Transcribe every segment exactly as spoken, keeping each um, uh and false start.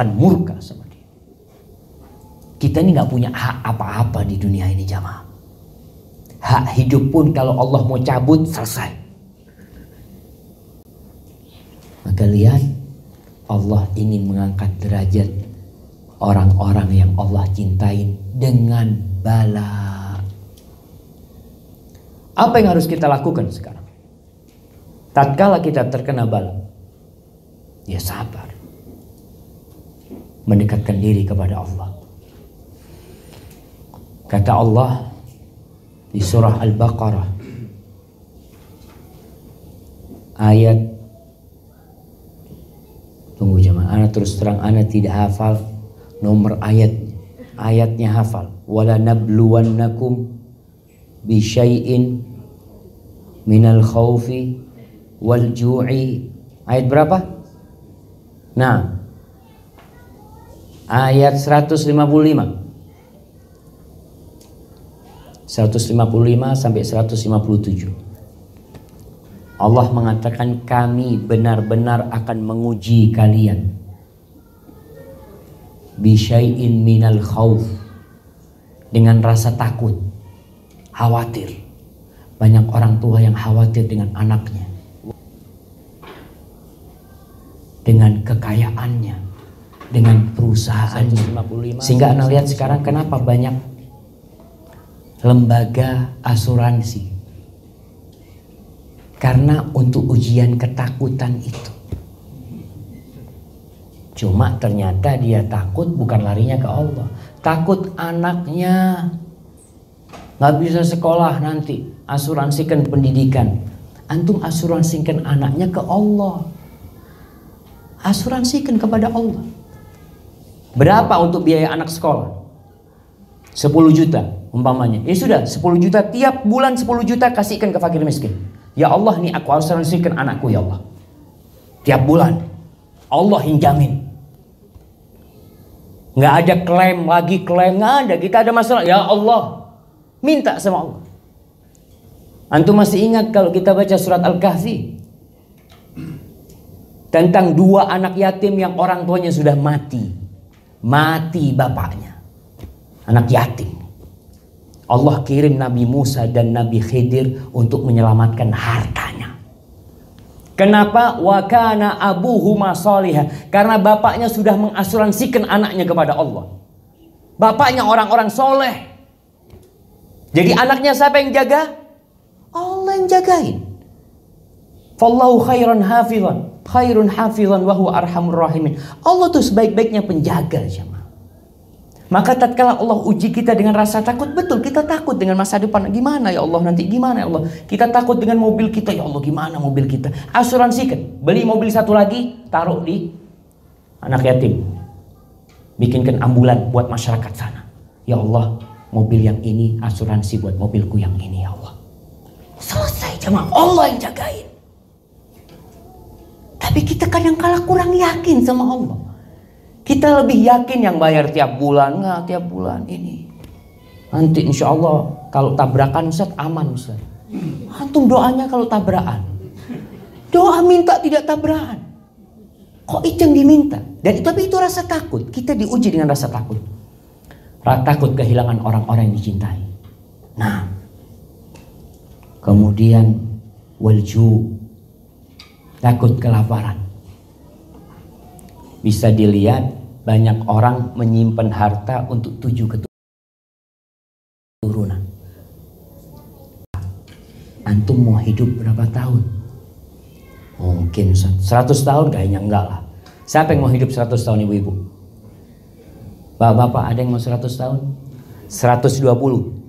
akan murka sama dia. Kita ini gak punya hak apa-apa di dunia ini jamaah. Hak hidup pun kalau Allah mau cabut, selesai. Maka lihat, Allah ingin mengangkat derajat orang-orang yang Allah cintain dengan bala. Apa yang harus kita lakukan sekarang? Tatkala kita terkena bala, ya sabar, mendekatkan diri kepada Allah. Kata Allah di surah Al-Baqarah ayat, tunggu jemaah, ana terus terang ana tidak hafal nomor ayat, ayatnya hafal. Wala nabluwannakum bi syai'in minal khaufi wal ju'i. Ayat berapa? Nah, ayat seratus lima puluh lima. seratus lima puluh lima sampai seratus lima puluh tujuh. Allah mengatakan kami benar-benar akan menguji kalian bisyai'in minal khauf, dengan rasa takut, khawatir. Banyak orang tua yang khawatir dengan anaknya, dengan kekayaannya, dengan perusahaannya. Sehingga Anda lihat sekarang kenapa banyak lembaga asuransi, karena untuk ujian ketakutan itu. Cuma ternyata dia takut bukan larinya ke Allah, takut anaknya nggak bisa sekolah nanti, asuransikan pendidikan. Antum asuransikan anaknya ke Allah, asuransikan kepada Allah. Berapa untuk biaya anak sekolah? sepuluh juta umpamanya. Ya sudah, sepuluh juta, tiap bulan sepuluh juta kasihkan ke fakir miskin. Ya Allah, nih aku asuransikan anakku ya Allah. Tiap bulan Allah yang jamin. Nggak ada klaim lagi, klaim nggak ada. Kita ada masalah, ya Allah, minta sama Allah. Antum masih ingat kalau kita baca surat Al-Kahfi tentang dua anak yatim yang orang tuanya sudah mati, mati bapaknya, anak yatim. Allah kirim Nabi Musa dan Nabi Khidir untuk menyelamatkan hartanya. Kenapa? Wa kana abuhuma sholihah. Karena bapaknya sudah mengasuransikan anaknya kepada Allah. Bapaknya orang-orang soleh. Jadi anaknya siapa yang jaga? Allah yang jagain. Fallahu khairan hafizan, khairun hafizan wa huwa arhamur rahimin. Allah tuh sebaik-baiknya penjaga jemaah. Maka tatkala Allah uji kita dengan rasa takut, betul kita takut dengan masa depan. Gimana ya Allah nanti, gimana ya Allah. Kita takut dengan mobil kita, ya Allah gimana mobil kita. Asuransikan, beli mobil satu lagi, taruh di anak yatim. Bikinkan ambulan buat masyarakat sana. Ya Allah, mobil yang ini asuransi buat mobilku yang ini ya Allah. Selesai jemaah, Allah yang jagain. Tapi kita kadang-kala kurang yakin sama Allah. Kita lebih yakin yang bayar tiap bulan. Enggak, tiap bulan ini nanti insya Allah kalau tabrakan Ustaz aman Ustaz. Antum doanya kalau tabrakan, doa minta tidak tabrakan. Kok itu yang diminta? Dan tapi itu rasa takut. Kita diuji dengan rasa takut. Rasa takut kehilangan orang-orang yang dicintai. Nah, kemudian walju, takut kelaparan. Bisa dilihat banyak orang menyimpan harta untuk tujuh keturunan. Antum mau hidup berapa tahun? Mungkin seratus tahun kayaknya enggak lah. Siapa yang mau hidup seratus tahun ibu-ibu? Bapak-bapak ada yang mau seratus tahun? seratus dua puluh?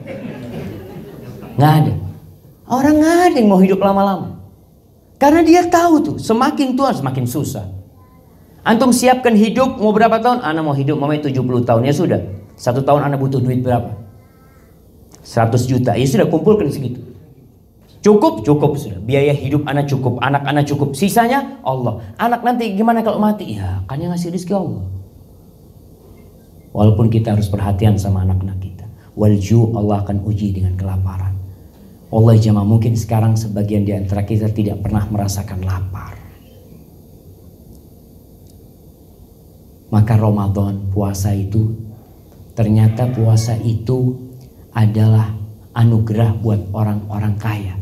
Nggak ada. Orang nggak ada yang mau hidup lama-lama. Karena dia tahu tuh semakin tua semakin susah. Antum siapkan hidup mau berapa tahun? Ana mau hidup mau tujuh puluh tahun. Ya sudah, satu tahun ana butuh duit berapa? seratus juta. Ya sudah, kumpulkan segitu. Cukup? Cukup sudah. Biaya hidup anak cukup, anak anak cukup. Sisanya Allah. Anak nanti gimana kalau mati? Ya kan yang ngasih rezeki Allah. Walaupun kita harus perhatian sama anak-anak kita. Walju, Allah akan uji dengan kelaparan. Allah jemaah, mungkin sekarang sebagian di antara kita tidak pernah merasakan lapar. Maka Ramadan, puasa itu, ternyata puasa itu adalah anugerah buat orang-orang kaya.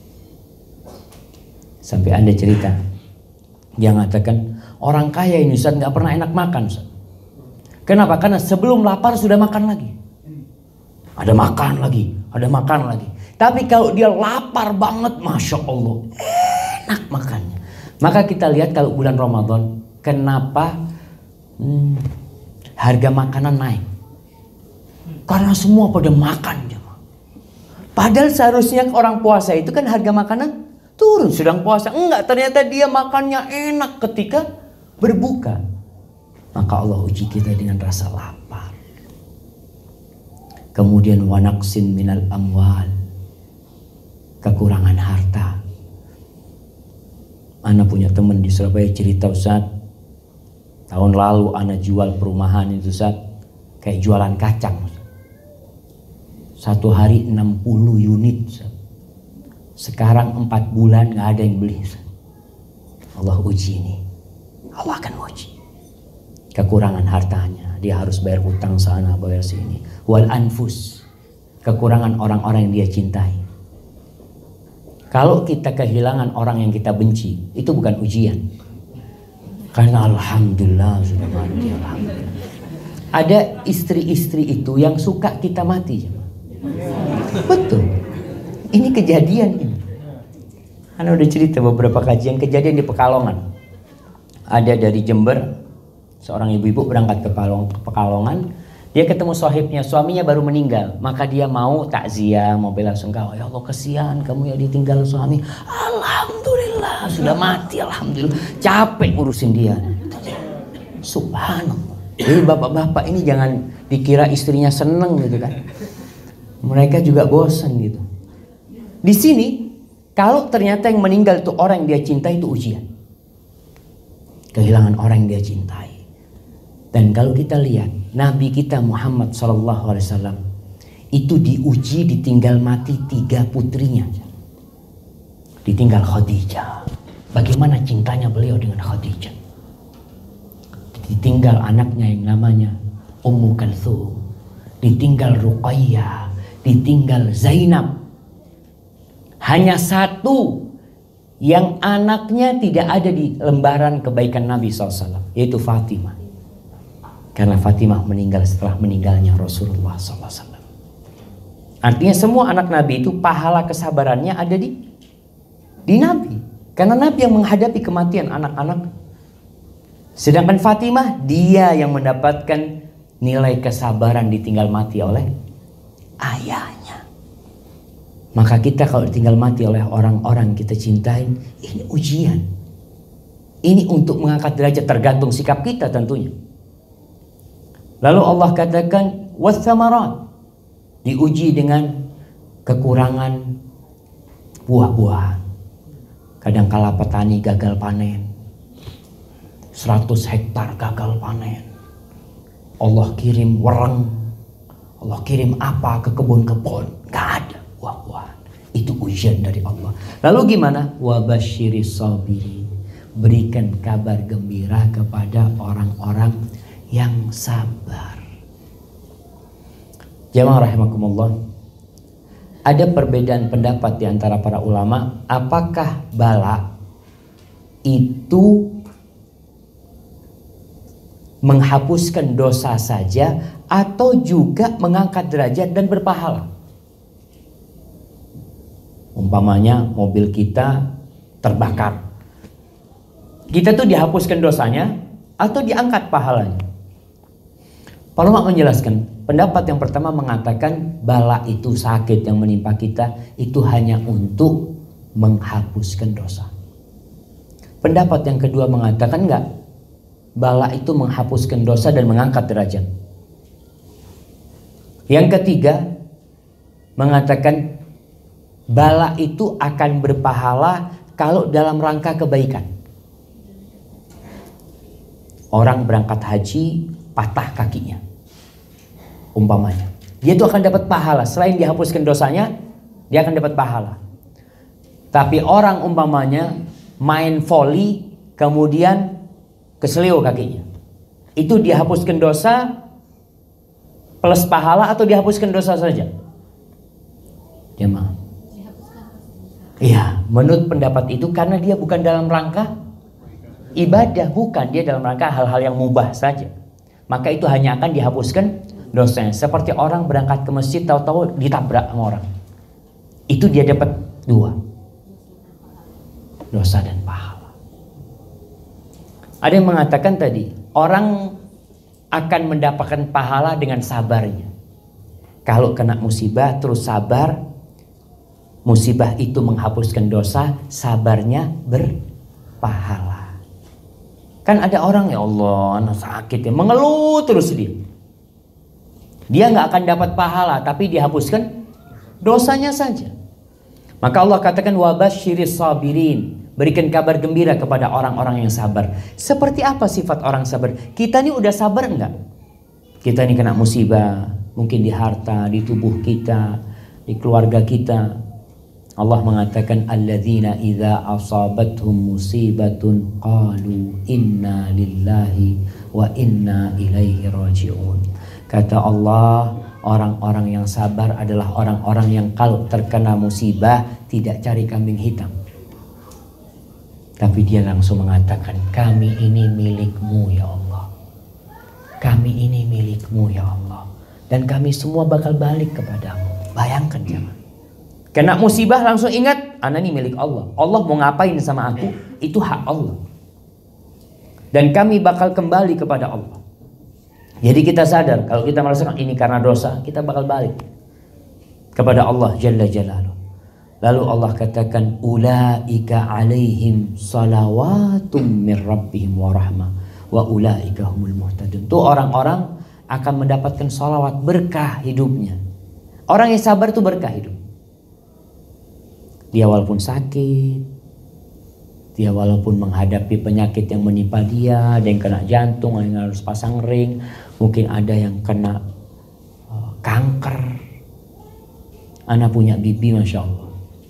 Sampai Anda cerita, dia mengatakan orang kaya ini Ustaz nggak pernah enak makan Ustaz. Kenapa? Karena sebelum lapar sudah makan lagi. Ada makan lagi, ada makan lagi. Tapi kalau dia lapar banget, Masya Allah, enak makannya. Maka kita lihat kalau bulan Ramadan, kenapa hmm, harga makanan naik? Karena semua pada makan. Padahal seharusnya orang puasa itu kan harga makanan turun sedang puasa. Enggak, ternyata dia makannya enak ketika berbuka. Maka Allah uji kita dengan rasa lapar. Kemudian wanaksin minal amwal, kekurangan harta. Ana punya teman di Surabaya cerita, Ustaz, tahun lalu ana jual perumahan itu Ustaz, kayak jualan kacang. Satu hari enam puluh unit Ustaz. Sekarang empat bulan gak ada yang beli Ustaz. Allah uji ini. Allah akan uji kekurangan hartanya, dia harus bayar utang sana, bayar sini. Wal anfus, kekurangan orang-orang yang dia cintai. Kalau kita kehilangan orang yang kita benci, itu bukan ujian. Karena alhamdulillah sudah mati, alhamdulillah. Ada istri-istri itu yang suka kita mati. Betul. Ini kejadian ini. Ana udah cerita beberapa kajian kejadian di Pekalongan. Ada dari Jember, seorang ibu-ibu berangkat ke Pekalongan, dia ketemu sahibnya, suaminya baru meninggal, maka dia mau takziah, mau bela sungkawa. Ya Allah, kesian kamu ya ditinggal suami. Alhamdulillah sudah mati, alhamdulillah. Capek ngurusin dia. Subhanallah. Jadi bapak-bapak ini jangan dikira istrinya seneng gitu kan. Mereka juga bosan gitu. Di sini kalau ternyata yang meninggal itu orang yang dia cintai, itu ujian. Kehilangan orang yang dia cintai. Dan kalau kita lihat Nabi kita Muhammad shallallahu alaihi wasallam itu diuji ditinggal mati tiga putrinya. Ditinggal Khadijah. Bagaimana cintanya beliau dengan Khadijah. Ditinggal anaknya yang namanya Ummu Kalthum. Ditinggal Ruqayyah. Ditinggal Zainab. Hanya satu yang anaknya tidak ada di lembaran kebaikan Nabi shallallahu alaihi wasallam, yaitu Fatimah. Karena Fatimah meninggal setelah meninggalnya Rasulullah shallallahu alaihi wasallam. Artinya semua anak Nabi itu pahala kesabarannya ada di di Nabi. Karena Nabi yang menghadapi kematian anak-anak. Sedangkan Fatimah, dia yang mendapatkan nilai kesabaran ditinggal mati oleh ayahnya. Maka kita kalau ditinggal mati oleh orang-orang kita cintai, ini ujian. Ini untuk mengangkat derajat, tergantung sikap kita tentunya. Lalu Allah katakan wathamarat, diuji dengan kekurangan buah-buahan. Kadangkala petani gagal panen, seratus hektar gagal panen. Allah kirim wereng, Allah kirim apa ke kebun-kebun, gak ada buah-buahan. Itu ujian dari Allah. Lalu gimana? Wabasyiris sabirin, berikan kabar gembira kepada orang-orang yang sabar. Jamaah rahimakumullah, ada perbedaan pendapat di antara para ulama, apakah bala itu menghapuskan dosa saja atau juga mengangkat derajat dan berpahala. Umpamanya mobil kita terbakar, kita tuh dihapuskan dosanya atau diangkat pahalanya. Para ulama menjelaskan, pendapat yang pertama mengatakan bala itu, sakit yang menimpa kita itu hanya untuk menghapuskan dosa. Pendapat yang kedua mengatakan enggak, bala itu menghapuskan dosa dan mengangkat derajat. Yang ketiga mengatakan bala itu akan berpahala kalau dalam rangka kebaikan. Orang berangkat haji patah kakinya, umpamanya, dia itu akan dapat pahala. Selain dihapuskan dosanya, dia akan dapat pahala. Tapi orang umpamanya main voli kemudian keselio kakinya, itu dihapuskan dosa plus pahala atau dihapuskan dosa saja? Jemaah. Iya, menurut pendapat itu karena dia bukan dalam rangka ibadah, bukan, dia dalam rangka hal-hal yang mubah saja. Maka itu hanya akan dihapuskan dosanya. Seperti orang berangkat ke masjid tahu-tahu ditabrak sama orang. Itu dia dapat dua. Dosa dan pahala. Ada yang mengatakan tadi, orang akan mendapatkan pahala dengan sabarnya. Kalau kena musibah terus sabar, musibah itu menghapuskan dosa, sabarnya berpahala. Kan ada orang, ya Allah, anak sakit ya, mengeluh terus dia. Dia nggak akan dapat pahala, tapi dihapuskan dosanya saja. Maka Allah katakan wabasyiris sabirin, berikan kabar gembira kepada orang-orang yang sabar. Seperti apa sifat orang sabar? Kita ini udah sabar enggak? Kita ini kena musibah, mungkin di harta, di tubuh kita, di keluarga kita. Allah mengatakan alladzina idza asabathum musibatun qalu inna lillahi wa inna ilaihi raji'un. Kata Allah, orang-orang yang sabar adalah orang-orang yang kalau terkena musibah tidak cari kambing hitam. Tapi dia langsung mengatakan, kami ini milikmu ya Allah. Kami ini milikmu ya Allah. Dan kami semua bakal balik kepadamu. Bayangkan jangan. Kena musibah langsung ingat, anak ini milik Allah. Allah mau ngapain sama aku, itu hak Allah. Dan kami bakal kembali kepada Allah. Jadi kita sadar, kalau kita merasakan ini karena dosa, kita bakal balik kepada Allah Jalla Jalaluh. Lalu Allah katakan, ulaika alaihim salawatum min rabbihim wa rahmah wa ulaika humul muhtadun. Itu orang-orang akan mendapatkan salawat, berkah hidupnya. Orang yang sabar itu berkah hidup. Dia walaupun sakit, dia walaupun menghadapi penyakit yang menimpa dia, ada yang kena jantung, ada yang harus pasang ring, mungkin ada yang kena uh, kanker. Ana punya bibi, masya Allah,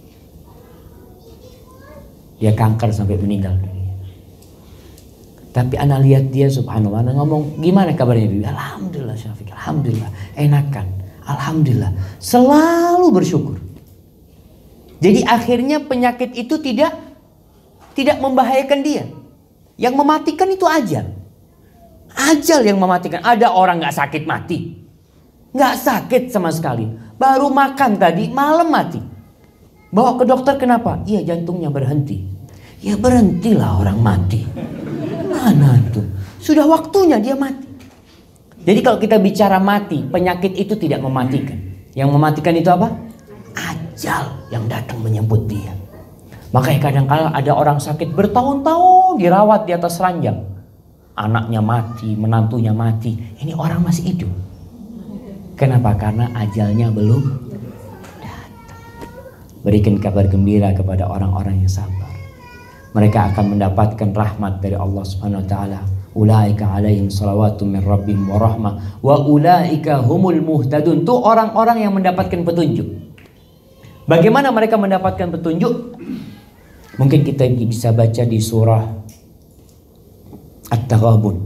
dia kanker sampai meninggal dunia. Tapi ana lihat dia, subhanallah, ana ngomong, gimana kabarnya bibi? Alhamdulillah Syafiq, alhamdulillah, enakan, alhamdulillah, selalu bersyukur. Jadi akhirnya penyakit itu tidak tidak membahayakan dia. Yang mematikan itu ajal. Ajal yang mematikan. Ada orang gak sakit mati. Gak sakit sama sekali. Baru makan tadi malam mati. Bawa ke dokter, kenapa? Iya, jantungnya berhenti. Ya berhentilah orang mati. Mana tuh? Sudah waktunya dia mati. Jadi kalau kita bicara mati, penyakit itu tidak mematikan. Yang mematikan itu apa? Ajal yang datang menyebut dia. Makanya kadang-kala ada orang sakit bertahun-tahun dirawat di atas ranjang. Anaknya mati, menantunya mati. Ini orang masih hidup. Kenapa? Karena ajalnya belum datang. Berikan kabar gembira kepada orang-orang yang sabar. Mereka akan mendapatkan rahmat dari Allah Subhanahu wa taala. Ulaika alaihim salawatu min rabbihim wa rahmah wa ulaika humul muhtadun. Itu orang-orang yang mendapatkan petunjuk. Bagaimana mereka mendapatkan petunjuk? Mungkin kita bisa baca di surah At-Taghabun.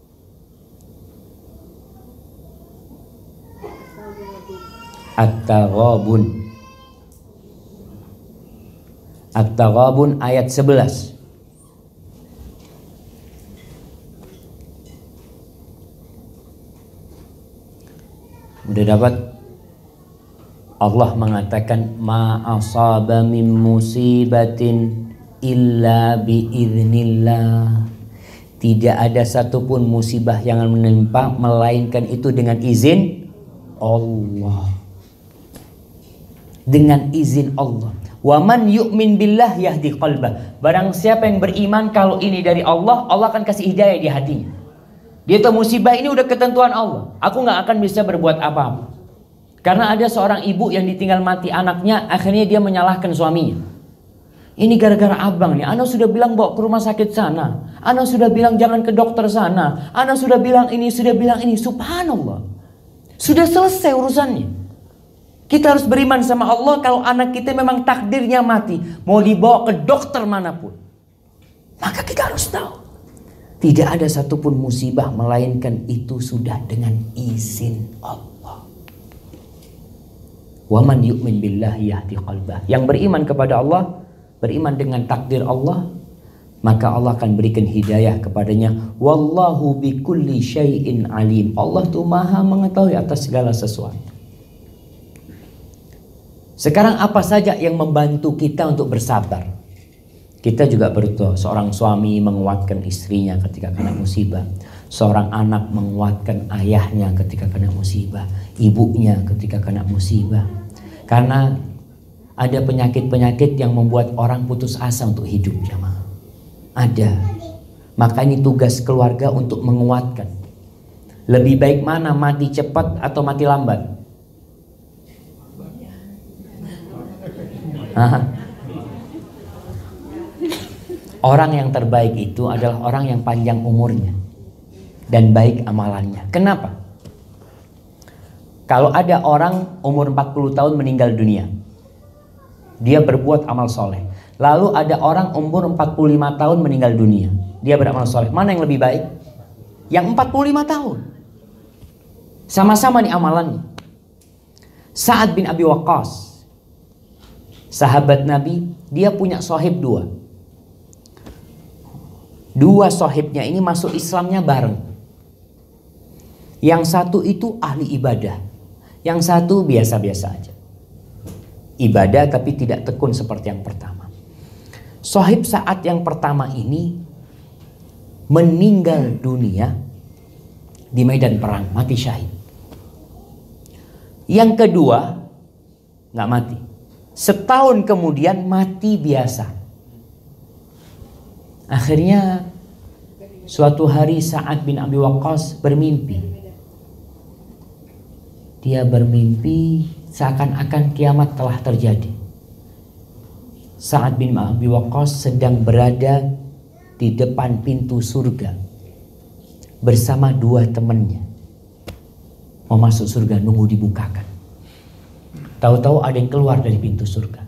At-Taghabun. At-Taghabun ayat sebelas. Udah dapat? Allah mengatakan ma asaba min musibatin illa biiznillah. Tidak ada satupun musibah yang menimpa melainkan itu dengan izin Allah. Dengan izin Allah. Wa man yu'min billah yahdi qalbah. Barang siapa yang beriman kalau ini dari Allah, Allah akan kasih hidayah di hatinya. Dia tahu musibah ini udah ketentuan Allah. Aku nggak akan bisa berbuat apa-apa. Karena ada seorang ibu yang ditinggal mati anaknya, akhirnya dia menyalahkan suaminya. Ini gara-gara abang nih, ana sudah bilang bawa ke rumah sakit sana, ana sudah bilang jangan ke dokter sana, ana sudah bilang ini, sudah bilang ini. Subhanallah, sudah selesai urusannya. Kita harus beriman sama Allah kalau anak kita memang takdirnya mati, mau dibawa ke dokter manapun. Maka kita harus tahu, Tidak ada satupun musibah melainkan itu sudah dengan izin Allah. Wa man yu'min billahi yahdi qalbah. Yang beriman kepada Allah, beriman dengan takdir Allah, maka Allah akan berikan hidayah kepadanya. Wallahu bikulli syai'in alim. Allah itu maha mengetahui atas segala sesuatu. Sekarang apa saja yang membantu kita untuk bersabar? Kita juga berdoa, seorang suami menguatkan istrinya ketika kena musibah. Seorang anak menguatkan ayahnya ketika kena musibah. Ibunya ketika kena musibah. Karena ada penyakit-penyakit yang membuat orang putus asa untuk hidup, jamaah. Ada. Maka ini tugas keluarga untuk menguatkan. Lebih baik mana, mati cepat atau mati lambat? Hah? Orang yang terbaik itu adalah orang yang panjang umurnya dan baik amalannya. Kenapa? Kalau ada orang umur empat puluh tahun meninggal dunia, dia berbuat amal soleh. Lalu ada orang umur empat puluh lima tahun meninggal dunia, dia beramal soleh. Mana yang lebih baik? Yang empat puluh lima tahun. Sama-sama nih amalannya. Sa'ad bin Abi Waqqas, sahabat Nabi, dia punya sohib dua. Dua sohibnya ini masuk Islamnya bareng. Yang satu itu ahli ibadah, yang satu biasa-biasa aja. Ibadah tapi tidak tekun seperti yang pertama. Sohib Sa'ad yang pertama ini meninggal dunia di medan perang, mati syahid. Yang kedua nggak mati. Setahun kemudian mati biasa. Akhirnya suatu hari Sa'ad bin Abi Waqqas bermimpi. Dia bermimpi seakan-akan kiamat telah terjadi. Sa'ad bin Abi Waqqas sedang berada di depan pintu surga bersama dua temannya. Mau masuk surga, nunggu dibukakan. Tahu-tahu ada yang keluar dari pintu surga,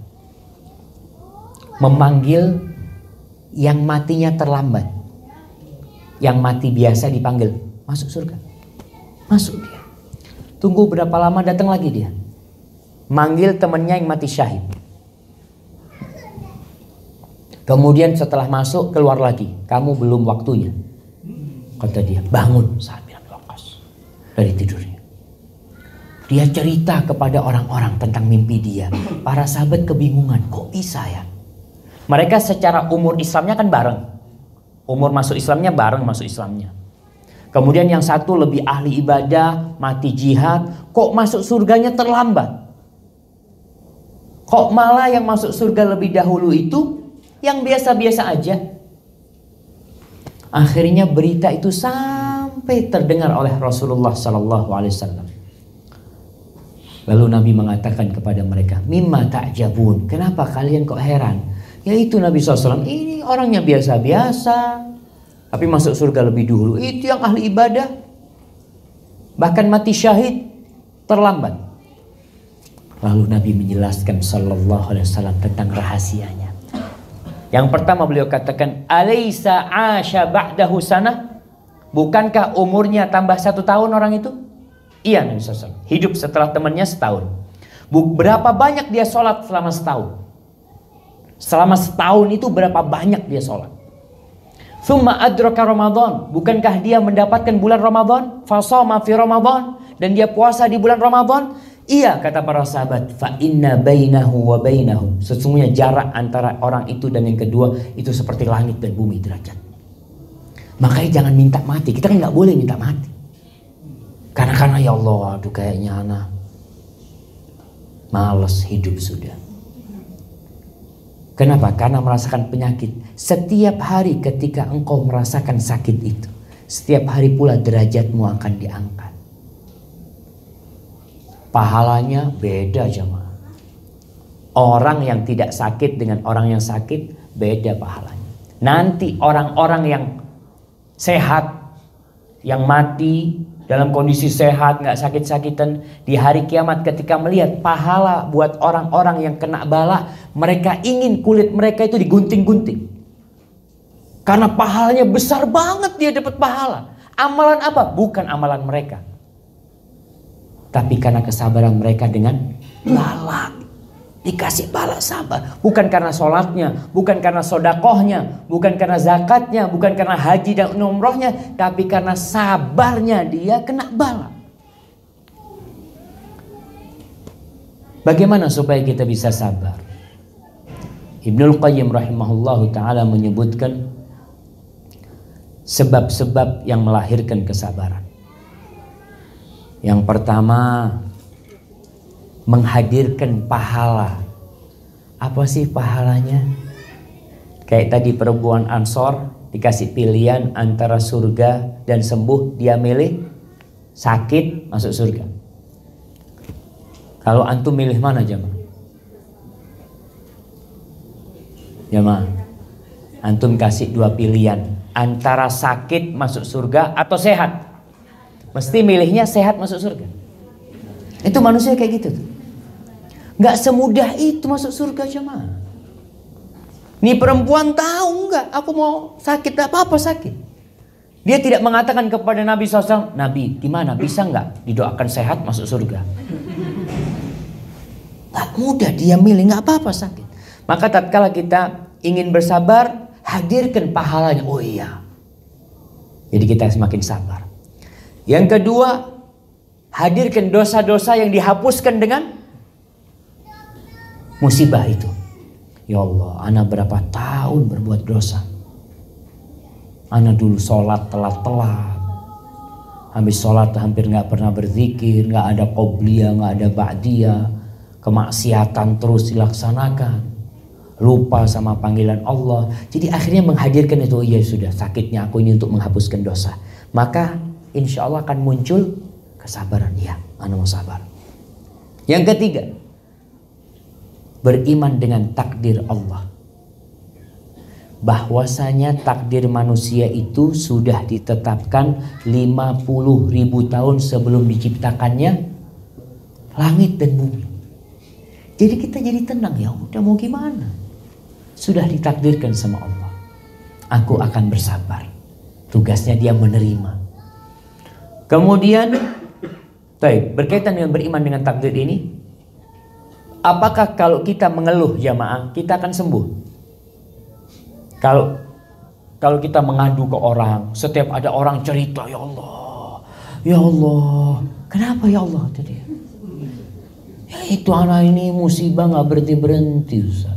memanggil yang matinya terlambat. Yang mati biasa dipanggil, masuk surga. Masuk dia. Tunggu berapa lama, datang lagi dia. Manggil temannya yang mati syahid. Kemudian setelah masuk keluar lagi. Kamu belum waktunya. Kata dia, bangun Sa'ad bin Abi Waqqas dari tidurnya. Dia cerita kepada orang-orang tentang mimpi dia. Para sahabat kebingungan, kok bisa ya? Mereka secara umur Islamnya kan bareng. Umur masuk Islamnya bareng masuk Islamnya. Kemudian yang satu lebih ahli ibadah, mati jihad. Kok masuk surganya terlambat? Kok malah yang masuk surga lebih dahulu itu yang biasa-biasa aja? Akhirnya berita itu sampai terdengar oleh Rasulullah Sallallahu Alaihi Wasallam. Lalu Nabi mengatakan kepada mereka, mimma ta'jabun, kenapa kalian kok heran? Yaitu Nabi shallallahu alaihi wasallam ini orangnya biasa-biasa, tapi masuk surga lebih dulu. Itu yang ahli ibadah, bahkan mati syahid terlambat. Lalu Nabi menjelaskan sallallahu alaihi wasallam tentang rahasianya. Yang pertama beliau katakan, alaysa asya ba'dahu sanah? Bukankah umurnya tambah satu tahun orang itu? Iya Nabi shallallahu alaihi wasallam. Hidup setelah temannya setahun. Berapa banyak dia sholat selama setahun? Selama setahun itu berapa banyak dia sholat? Thumma adraka Ramadan. Bukankah dia mendapatkan bulan Ramadan? Fasoma fi Ramadan. Dan dia puasa di bulan Ramadan? Iya, kata para sahabat. Fa inna bainahu wa bainahu. Sesungguhnya jarak antara orang itu dan yang kedua itu seperti langit dan bumi derajat. Makanya jangan minta mati. Kita kan nggak boleh minta mati. Karena karena ya Allah, aduh kayaknya anak males hidup sudah. Kenapa? Karena merasakan penyakit. Setiap hari ketika engkau merasakan sakit itu, setiap hari pula derajatmu akan diangkat. Pahalanya beda jemaah. Orang yang tidak sakit dengan orang yang sakit beda pahalanya. Nanti orang-orang yang sehat, yang mati dalam kondisi sehat, nggak sakit-sakitan, di hari kiamat ketika melihat pahala buat orang-orang yang kena bala, mereka ingin kulit mereka itu digunting-gunting. Karena pahalanya besar banget, dia dapat pahala. Amalan apa? Bukan amalan mereka, tapi karena kesabaran mereka dengan bala. Dikasih bala sabar. Bukan karena sholatnya, bukan karena sodakohnya, bukan karena zakatnya, bukan karena haji dan umrohnya, tapi karena sabarnya dia kena bala. Bagaimana supaya kita bisa sabar? Ibnul Qayyim rahimahullahu ta'ala menyebutkan sebab-sebab yang melahirkan kesabaran. Yang pertama, menghadirkan pahala. Apa sih pahalanya? Kayak tadi perempuan Ansor dikasih pilihan antara surga dan sembuh, dia milih sakit masuk surga. Kalau antum milih mana jemaah? Jemaah, antum kasih dua pilihan antara sakit masuk surga atau sehat. Mesti milihnya sehat masuk surga. Itu manusia kayak gitu tuh. Gak semudah itu masuk surga jemaah. Nih perempuan tahu nggak? Aku mau sakit, tak apa-apa sakit. Dia tidak mengatakan kepada Nabi shallallahu alaihi wasallam, Nabi, gimana bisa nggak didoakan sehat masuk surga? Gak mudah, dia milih nggak apa-apa sakit. Maka tatkala kita ingin bersabar, hadirkan pahalanya. Oh iya. Jadi kita semakin sabar. Yang kedua, hadirkan dosa-dosa yang dihapuskan dengan musibah itu. Ya Allah, ana berapa tahun berbuat dosa. Ana dulu sholat telat-telat. Habis sholat hampir nggak pernah berzikir, nggak ada qobliyah, nggak ada ba'diyah. Kemaksiatan terus dilaksanakan. Lupa sama panggilan Allah. Jadi akhirnya menghadirkan itu. Ya sudah, sakitnya aku ini untuk menghapuskan dosa. Maka insya Allah akan muncul kesabaran. Ya, ana mau sabar. Yang ketiga, beriman dengan takdir Allah. Bahwasanya takdir manusia itu sudah ditetapkan lima puluh ribu tahun sebelum diciptakannya langit dan bumi. Jadi kita jadi tenang, ya udah mau gimana? Sudah ditakdirkan sama Allah. Aku akan bersabar. Tugasnya dia menerima. Kemudian, baik, berkaitan dengan beriman dengan takdir ini, apakah kalau kita mengeluh jamaah kita akan sembuh? Kalau kalau kita mengadu ke orang, setiap ada orang cerita, ya Allah, ya Allah, kenapa ya Allah tadi? Ya itu anak ini musibah nggak berhenti berhenti Ustaz.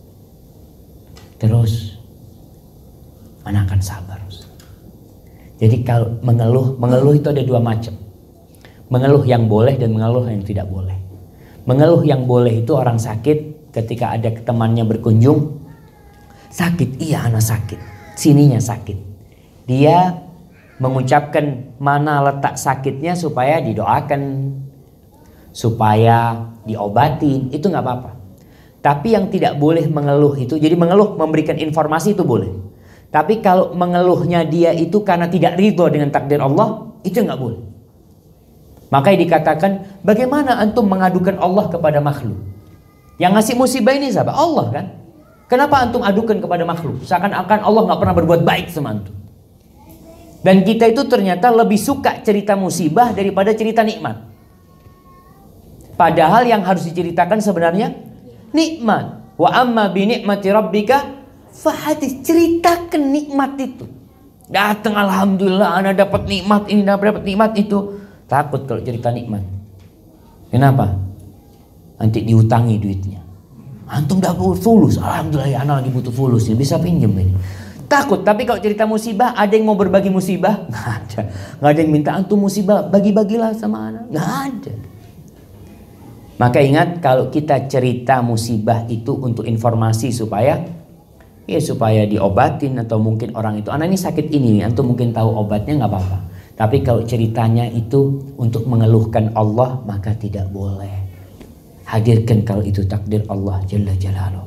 Terus anak akan sabar Ustaz. Jadi kalau mengeluh, mengeluh itu ada dua macam. Mengeluh yang boleh dan mengeluh yang tidak boleh. Mengeluh yang boleh itu orang sakit ketika ada temannya berkunjung. Sakit, iya anak sakit. Sininya sakit. Dia mengucapkan mana letak sakitnya supaya didoakan. Supaya diobatin. Itu gak apa-apa. Tapi yang tidak boleh mengeluh itu. Jadi mengeluh memberikan informasi itu boleh. Tapi kalau mengeluhnya dia itu karena tidak ridho dengan takdir Allah. Itu gak boleh. Makanya dikatakan, bagaimana antum mengadukan Allah kepada makhluk? Yang ngasih musibah ini siapa? Allah kan? Kenapa antum adukan kepada makhluk? Seakan-akan Allah gak pernah berbuat baik sama antum. Dan kita itu ternyata lebih suka cerita musibah daripada cerita nikmat. Padahal yang harus diceritakan sebenarnya nikmat. Wa amma bi ni'mati rabbika fahadits. Ceritakan nikmat itu. Datang alhamdulillah ana dapat nikmat ini, dapat nikmat itu. Takut kalau cerita nikmat. Kenapa? Nanti diutangi duitnya. Antum dah fulus, alhamdulillah ya, anak lagi butuh fulus, ya bisa pinjam ini. Takut. Tapi kalau cerita musibah, ada yang mau berbagi musibah? Nggak ada. Nggak ada yang minta antum musibah, bagi-bagilah sama anak. Nggak ada. Maka ingat, kalau kita cerita musibah itu untuk informasi supaya ya supaya diobatin, atau mungkin orang itu anak ini sakit ini, antum mungkin tahu obatnya, nggak apa-apa. Tapi kalau ceritanya itu untuk mengeluhkan Allah, maka tidak boleh. Hadirkan kalau itu takdir Allah Jalla Jalaluh.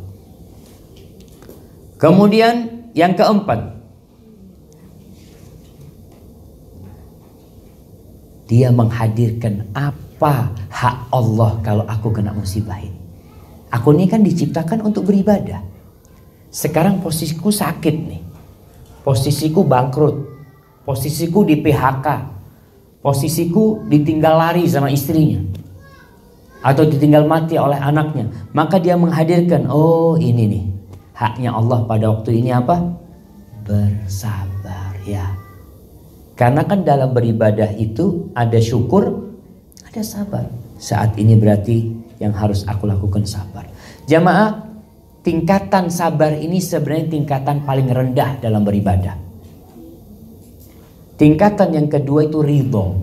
Kemudian yang keempat, dia menghadirkan apa hak Allah kalau aku kena musibah ini. Aku ini kan diciptakan untuk beribadah. Sekarang posisiku sakit nih. posisiku bangkrut, posisiku di P H K, posisiku ditinggal lari sama istrinya, atau ditinggal mati oleh anaknya. Maka dia menghadirkan, oh ini nih haknya Allah pada waktu ini apa? Bersabar ya. Karena kan dalam beribadah itu ada syukur, ada sabar. Saat ini berarti yang harus aku lakukan sabar. Jamaah, tingkatan sabar ini sebenarnya tingkatan paling rendah dalam beribadah. Tingkatan yang kedua itu ridho.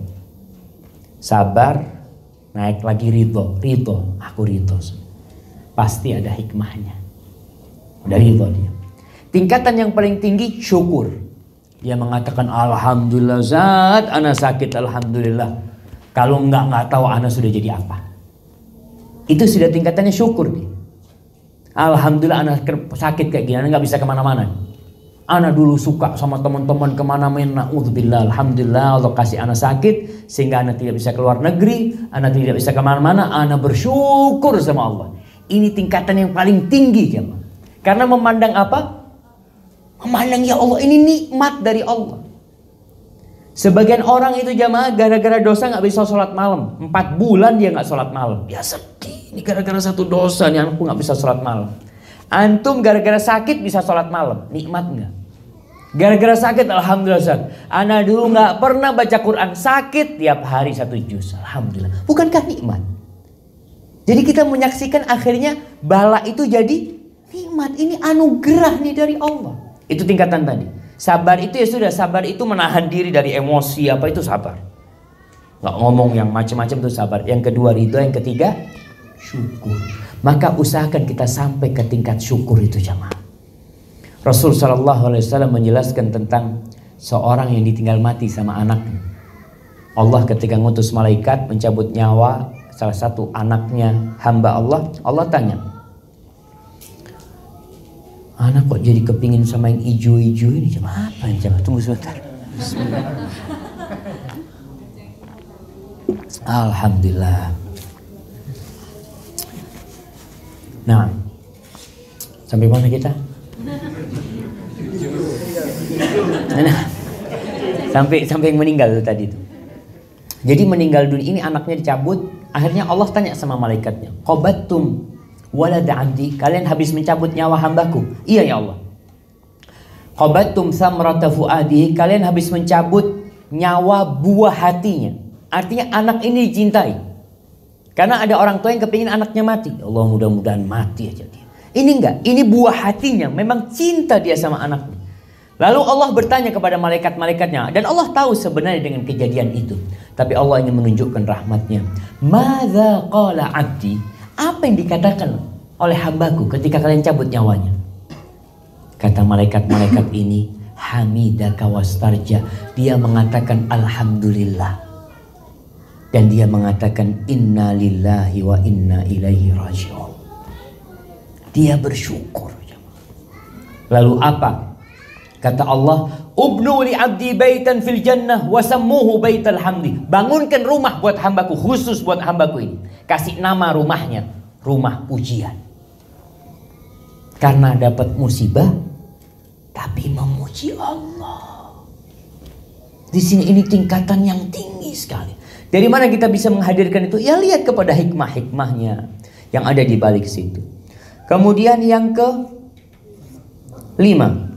Sabar, naik lagi ridho. Ridho, aku ridho. Pasti ada hikmahnya. Udah ridho dia. Tingkatan yang paling tinggi syukur. Dia mengatakan alhamdulillah zat, ana sakit alhamdulillah. Kalau enggak enggak tahu ana sudah jadi apa. Itu sudah tingkatannya syukur dia. Alhamdulillah anak sakit kayak gini, anak nggak bisa kemana-mana. Anak dulu suka sama teman-teman kemana-mana. Na'udzubillah, alhamdulillah Allah kasih anak sakit sehingga anak tidak bisa keluar negeri, anak tidak bisa kemana-mana. Anak bersyukur sama Allah. Ini tingkatan yang paling tinggi jemaah. Karena memandang apa? Memandang ya Allah ini nikmat dari Allah. Sebagian orang itu jemaah gara-gara dosa nggak bisa sholat malam. Empat bulan dia nggak sholat malam. Dia sedih. Ini gara-gara satu dosa nih anakku nggak bisa sholat malam. Antum gara-gara sakit bisa sholat malam, nikmat nggak? Gara-gara sakit alhamdulillah Ustaz. Ana dulu nggak pernah baca Quran, sakit tiap hari satu juz, alhamdulillah. Bukankah nikmat? Jadi kita menyaksikan akhirnya bala itu jadi nikmat. Ini anugerah nih dari Allah. Itu tingkatan tadi. Sabar itu ya sudah, sabar itu menahan diri dari emosi apa itu sabar. Nggak ngomong yang macam-macam itu sabar. Yang kedua ridho, yang ketiga syukur. Maka usahakan kita sampai ke tingkat syukur itu jamaah. Rasul Shallallahu Alaihi Wasallam menjelaskan tentang seorang yang ditinggal mati sama anaknya. Allah ketika ngutus malaikat mencabut nyawa salah satu anaknya hamba Allah. Allah tanya, anak kok jadi kepingin sama yang hijau-hijau ini jamaah apa yang jamaah? Tunggu sebentar. Bismillah. Alhamdulillah. Nah, sampai mana kita? Nah, sampai sampai yang meninggal itu tadi itu. Jadi meninggal dunia ini anaknya dicabut. Akhirnya Allah tanya sama malaikatnya, qabattum walad abdi, kalian habis mencabut nyawa hambaku? Iya ya Allah. Qabattum samrata fuadihi, kalian habis mencabut nyawa buah hatinya. Artinya anak ini dicintai. Karena ada orang tua yang kepingin anaknya mati. Ya Allah mudah-mudahan mati aja dia. Ini enggak, ini buah hatinya. Memang cinta dia sama anaknya. Lalu Allah bertanya kepada malaikat-malaikatnya. Dan Allah tahu sebenarnya dengan kejadian itu. Tapi Allah ingin menunjukkan rahmatnya. Madza qala abdi, apa yang dikatakan oleh hambaku ketika kalian cabut nyawanya? Kata malaikat-malaikat ini, hamidaka wastarja. Dia mengatakan alhamdulillah. Dan dia mengatakan inna lillahi wa inna ilaihi raji'un. Dia bersyukur. Lalu apa? Kata Allah, ubnu li abdi baitan fil jannah wa sammuhu baital hamdi. Bangunkan rumah buat hambaku, khusus buat hambaku ini. Kasih nama rumahnya, rumah pujian. Karena dapat musibah tapi memuji Allah. Di sini ini tingkatan yang tinggi sekali. Dari mana kita bisa menghadirkan itu? Ya lihat kepada hikmah-hikmahnya yang ada di balik situ. Kemudian yang ke lima,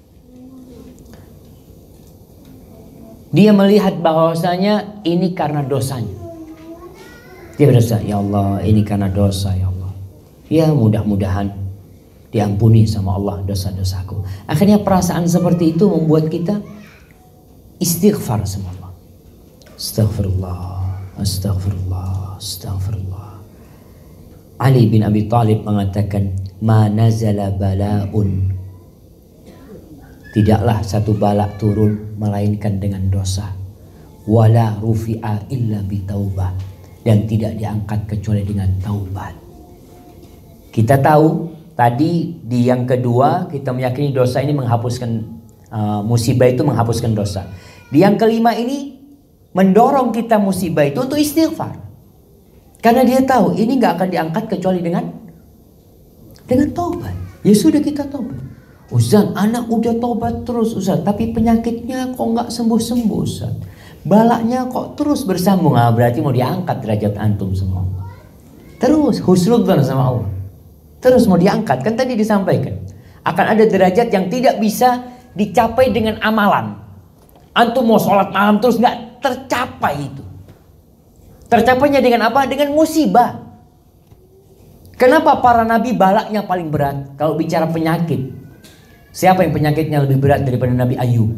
dia melihat bahwasanya ini karena dosanya. Dia berdosa, ya Allah ini karena dosa ya Allah. Ya mudah-mudahan diampuni sama Allah dosa-dosaku. Akhirnya perasaan seperti itu membuat kita istighfar sama Allah. Astaghfirullah, astaghfirullah, astaghfirullah. Ali bin Abi Thalib mengatakan, ma nazala bala'un, tidaklah satu bala turun melainkan dengan dosa. Wala rufi'a illa bitaubah, dan tidak diangkat kecuali dengan taubat. Kita tahu tadi di yang kedua kita meyakini dosa ini menghapuskan uh, musibah itu menghapuskan dosa. Di yang kelima ini mendorong kita musibah itu untuk istighfar. Karena dia tahu ini gak akan diangkat kecuali dengan dengan taubat. Ya sudah kita taubat. Ustaz, anak udah tobat terus Ustaz, tapi penyakitnya kok nggak sembuh-sembuh Ustaz. Balaknya kok terus bersambung. Ah, berarti mau diangkat derajat antum semua. Terus husnudzon sama Allah. Terus mau diangkat. Kan tadi disampaikan, akan ada derajat yang tidak bisa dicapai dengan amalan. Antum mau sholat malam terus nggak tercapai itu. Tercapainya dengan apa? Dengan musibah. Kenapa para nabi balaknya paling berat? Kalau bicara penyakit, siapa yang penyakitnya lebih berat daripada Nabi Ayub?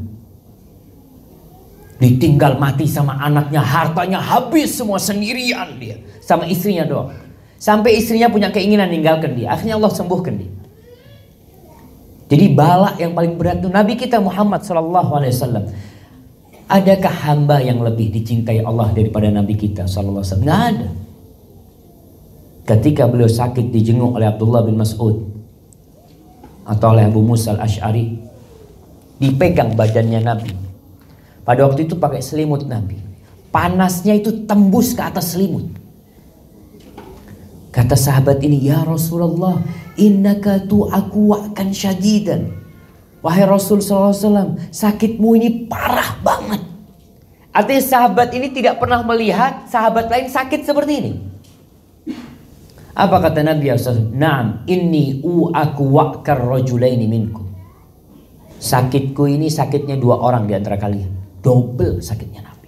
Ditinggal mati sama anaknya, hartanya habis semua sendirian dia, sama istrinya doang. Sampai istrinya punya keinginan ninggalkan dia. Akhirnya Allah sembuhkan dia. Jadi balak yang paling berat itu Nabi kita Muhammad Sallallahu Alaihi Wasallam. Adakah hamba yang lebih dicintai Allah daripada Nabi kita Sallallahu Alaihi Wasallam? Nggak ada. Ketika beliau sakit dijenguk oleh Abdullah bin Mas'ud atau oleh Abu Musa al-Ash'ari, dipegang badannya Nabi. Pada waktu itu pakai selimut Nabi. Panasnya itu tembus ke atas selimut. Kata sahabat ini, ya Rasulullah, innaka tu'aku wa'kan syadidan. Wahai Rasul sallallahu alaihi wasallam, sakitmu ini parah banget. Artinya sahabat ini tidak pernah melihat sahabat lain sakit seperti ini. Apa kata Nabi sallallahu alaihi wasallam? Naam, inni u'aku wa'kar rajulaini minkum. Sakitku ini sakitnya dua orang di antara kalian. Double sakitnya Nabi.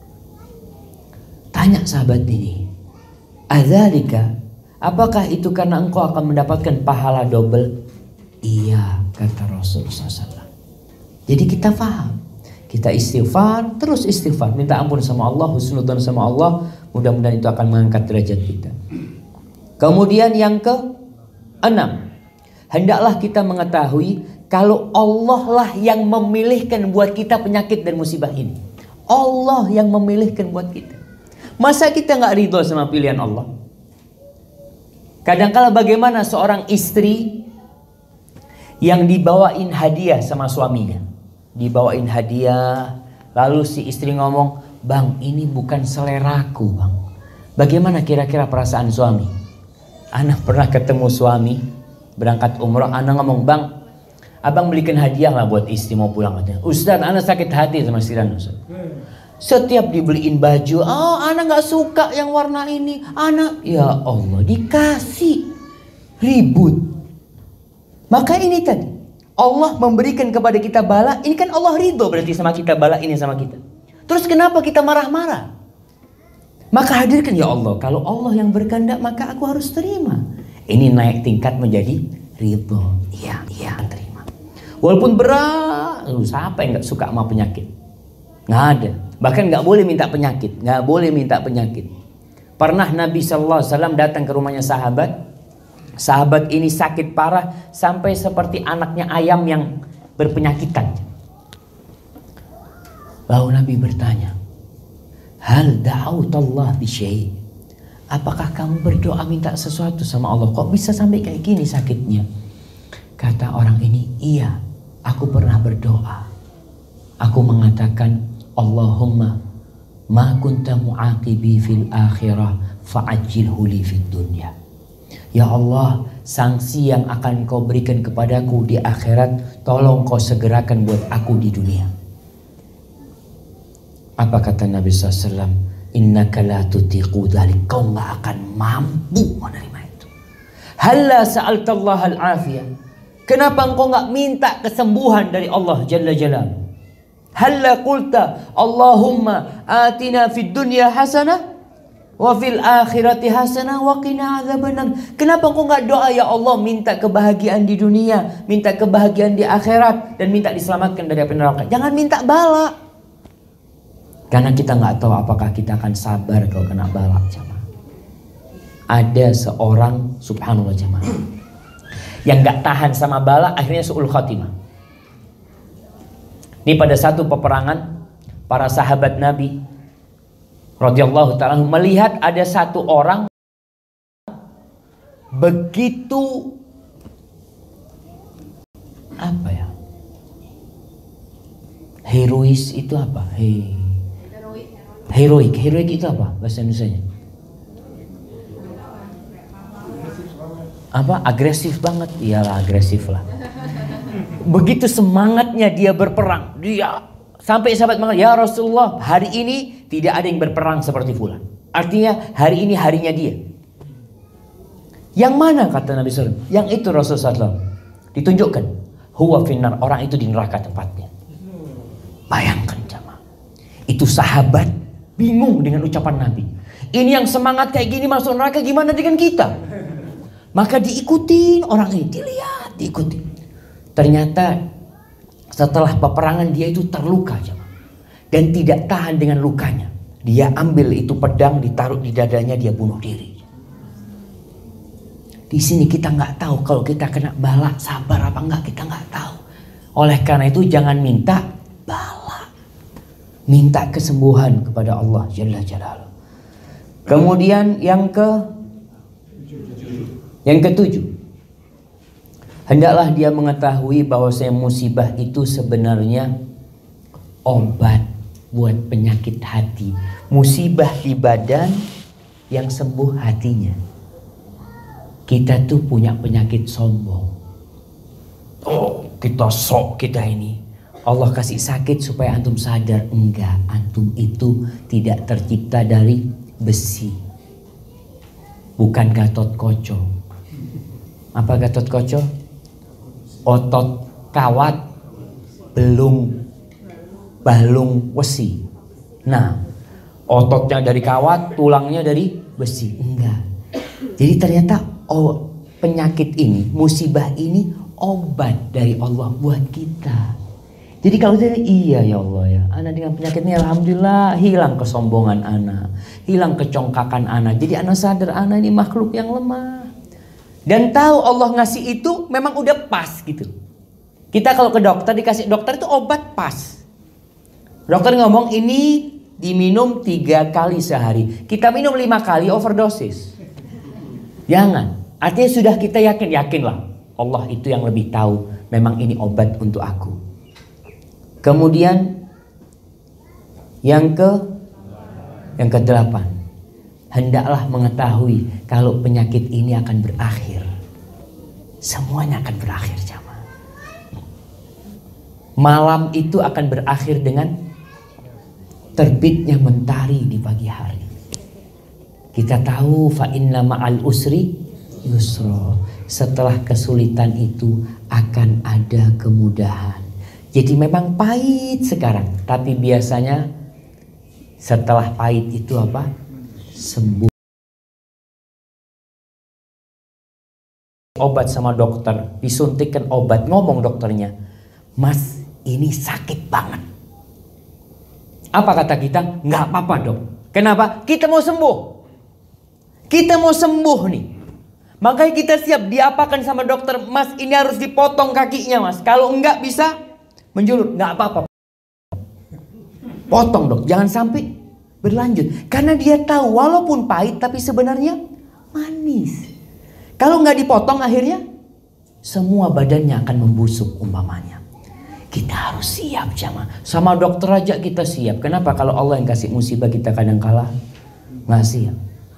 Tanya sahabat ini, adzalika, apakah itu karena engkau akan mendapatkan pahala double? Iya, kata Rasul sallallahu alaihi wasallam. Jadi kita faham, kita istighfar, terus istighfar, minta ampun sama Allah, husnudzon sama Allah, mudah-mudahan itu akan mengangkat derajat kita. Kemudian yang ke enam, hendaklah kita mengetahui kalau Allah lah yang memilihkan buat kita penyakit dan musibah ini. Allah yang memilihkan buat kita. Masa kita nggak ridho sama pilihan Allah? Kadangkala bagaimana seorang istri yang dibawain hadiah sama suaminya, dibawain hadiah, lalu si istri ngomong, bang ini bukan seleraku bang. Bagaimana kira-kira perasaan suami? Anak pernah ketemu suami berangkat umroh, anak ngomong, bang abang belikan hadiah lah buat istri mau pulang aja. Ustaz, anak sakit hati sama Siran Ustaz. Setiap dibeliin baju, oh anak nggak suka yang warna ini, anak, ya Allah dikasih ribut. Maka ini tadi Allah memberikan kepada kita bala, ini kan Allah ridho berarti sama kita, bala ini sama kita. Terus kenapa kita marah-marah? Maka hadirkan, ya Allah, kalau Allah yang berkehendak maka aku harus terima. Ini naik tingkat menjadi ridho. Iya, iya terima. Walaupun berat, siapa yang nggak suka sama penyakit? Nggak ada. Bahkan nggak boleh minta penyakit, nggak boleh minta penyakit. Pernah Nabi Sallallahu Alaihi Wasallam datang ke rumahnya sahabat. Sahabat ini sakit parah sampai seperti anaknya ayam yang berpenyakitan. Lalu Nabi bertanya, hal da'autallah bisyai', apakah kamu berdoa minta sesuatu sama Allah? Kok bisa sampai kayak gini sakitnya? Kata orang ini, iya, aku pernah berdoa. Aku mengatakan, Allahumma ma kunta mu'aqibi fil akhirah fa'ajjilhu li fid dunya. Ya Allah, sanksi yang akan kau berikan kepadaku di akhirat, tolong kau segerakan buat aku di dunia. Apa kata Nabi sallallahu alaihi wasallam? Innaka la tutiqu dzalik, kau nggak akan mampu menerima itu. Halla sa'altallah al-afiyah, kenapa engkau nggak minta kesembuhan dari Allah Jalla Jalaluhu? Halla qulta Allahumma atina fid dunya hasanah wa fil akhirati hasanah wa qina adzabannar. Kenapa engkau nggak doa, ya Allah, minta kebahagiaan di dunia, minta kebahagiaan di akhirat, dan minta diselamatkan dari api neraka? Jangan minta bala. Karena kita nggak tahu apakah kita akan sabar kalau kena bala, jemaah. Ada seorang, subhanallah jemaah, yang nggak tahan sama bala, akhirnya su'ul khatimah. Ini pada satu peperangan, para sahabat Nabi radhiyallahu ta'ala melihat ada satu orang begitu apa ya? Herois itu apa? He Heroik, heroik itu apa bahasa Indonesianya? Apa? Agresif banget? Iyalah agresif lah. Begitu semangatnya dia berperang. Dia sampai sahabat mengatakan, ya Rasulullah, hari ini tidak ada yang berperang seperti fulan. Artinya hari ini harinya dia. Yang mana kata Nabi shallallahu alaihi wasallam? Yang itu Rasulullah shallallahu alaihi wasallam. Ditunjukkan. Huwa finnar, orang itu di neraka tempatnya. Bayangkan jamaah. Itu sahabat bingung dengan ucapan Nabi. Ini yang semangat kayak gini masuk neraka, gimana dengan kita? Maka diikutin orang ini, dilihat, diikuti. Ternyata setelah peperangan dia itu terluka jamaah. Dan tidak tahan dengan lukanya. Dia ambil itu pedang, ditaruh di dadanya, dia bunuh diri. Di sini kita nggak tahu kalau kita kena bala sabar apa enggak, kita nggak tahu. Oleh karena itu jangan minta bala, minta kesembuhan kepada Allah Jalla Jalaluhu. Kemudian yang ke yang ketujuh, hendaklah dia mengetahui bahwasanya musibah itu sebenarnya obat buat penyakit hati. Musibah di badan yang sembuh hatinya. Kita tuh punya penyakit sombong. Oh, kita sok kita ini. Allah kasih sakit supaya antum sadar. Enggak, antum itu tidak tercipta dari besi. Bukan Gatot Koco. Apa Gatot Koco? Otot kawat belum balung wesi. Nah, ototnya dari kawat, tulangnya dari besi. Enggak. Jadi ternyata oh, penyakit ini, musibah ini obat dari Allah buat kita. Jadi kalau saya iya ya Allah ya, anak dengan penyakit ini alhamdulillah hilang kesombongan anak, hilang kecongkakan anak. Jadi anak sadar anak ini makhluk yang lemah. Dan tahu Allah ngasih itu memang udah pas gitu. Kita kalau ke dokter dikasih dokter itu obat pas. Dokter ngomong ini diminum tiga kali sehari. Kita minum lima kali overdosis. Jangan. Artinya sudah kita yakin, yakinlah Allah itu yang lebih tahu. Memang ini obat untuk aku. Kemudian yang ke yang kedelapan, hendaklah mengetahui kalau penyakit ini akan berakhir. Semuanya akan berakhir jamaah. Malam itu akan berakhir dengan terbitnya mentari di pagi hari. Kita tahu fa inna ma'al usri yusra. Setelah kesulitan itu akan ada kemudahan. Jadi memang pahit sekarang, tapi biasanya setelah pahit itu apa? Sembuh. Obat sama dokter, disuntikkan obat, ngomong dokternya, "Mas, ini sakit banget." Apa kata kita? Nggak apa-apa dok. Kenapa? Kita mau sembuh. Kita mau sembuh nih. Makanya kita siap diapakan sama dokter. Mas ini harus dipotong kakinya mas. Kalau enggak bisa menjulur. Nggak apa-apa. Potong dok. Jangan sampai berlanjut. Karena dia tahu walaupun pahit tapi sebenarnya manis. Kalau nggak dipotong akhirnya semua badannya akan membusuk umpamanya. Kita harus siap jamaah. Sama dokter aja kita siap. Kenapa? Kalau Allah yang kasih musibah kita kadang kala nggak siap.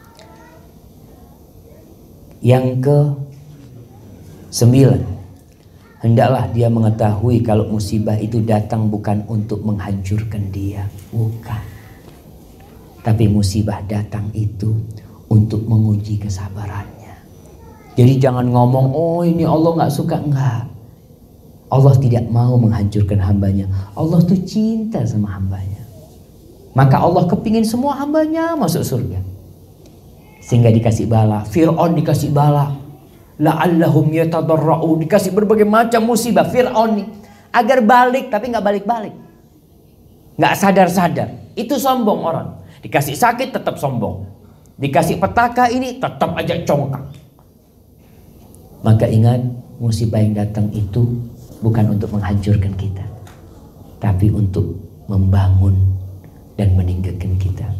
Yang ke sembilan, hendaklah dia mengetahui kalau musibah itu datang bukan untuk menghancurkan dia, bukan. Tapi musibah datang itu untuk menguji kesabarannya. Jadi jangan ngomong, oh ini Allah nggak suka, enggak. Allah tidak mau menghancurkan hambanya. Allah tuh cinta sama hambanya. Maka Allah kepingin semua hambanya masuk surga. Sehingga dikasih bala. Fir'aun dikasih bala. La'allahum yatadarra'u. Dikasih berbagai macam musibah. Fir'aun nih. Agar balik tapi gak balik-balik. Gak sadar-sadar. Itu sombong orang. Dikasih sakit tetap sombong. Dikasih petaka ini tetap aja congkak. Maka ingat musibah yang datang itu bukan untuk menghancurkan kita. Tapi untuk membangun dan meninggikan kita.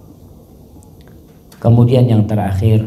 Kemudian yang terakhir,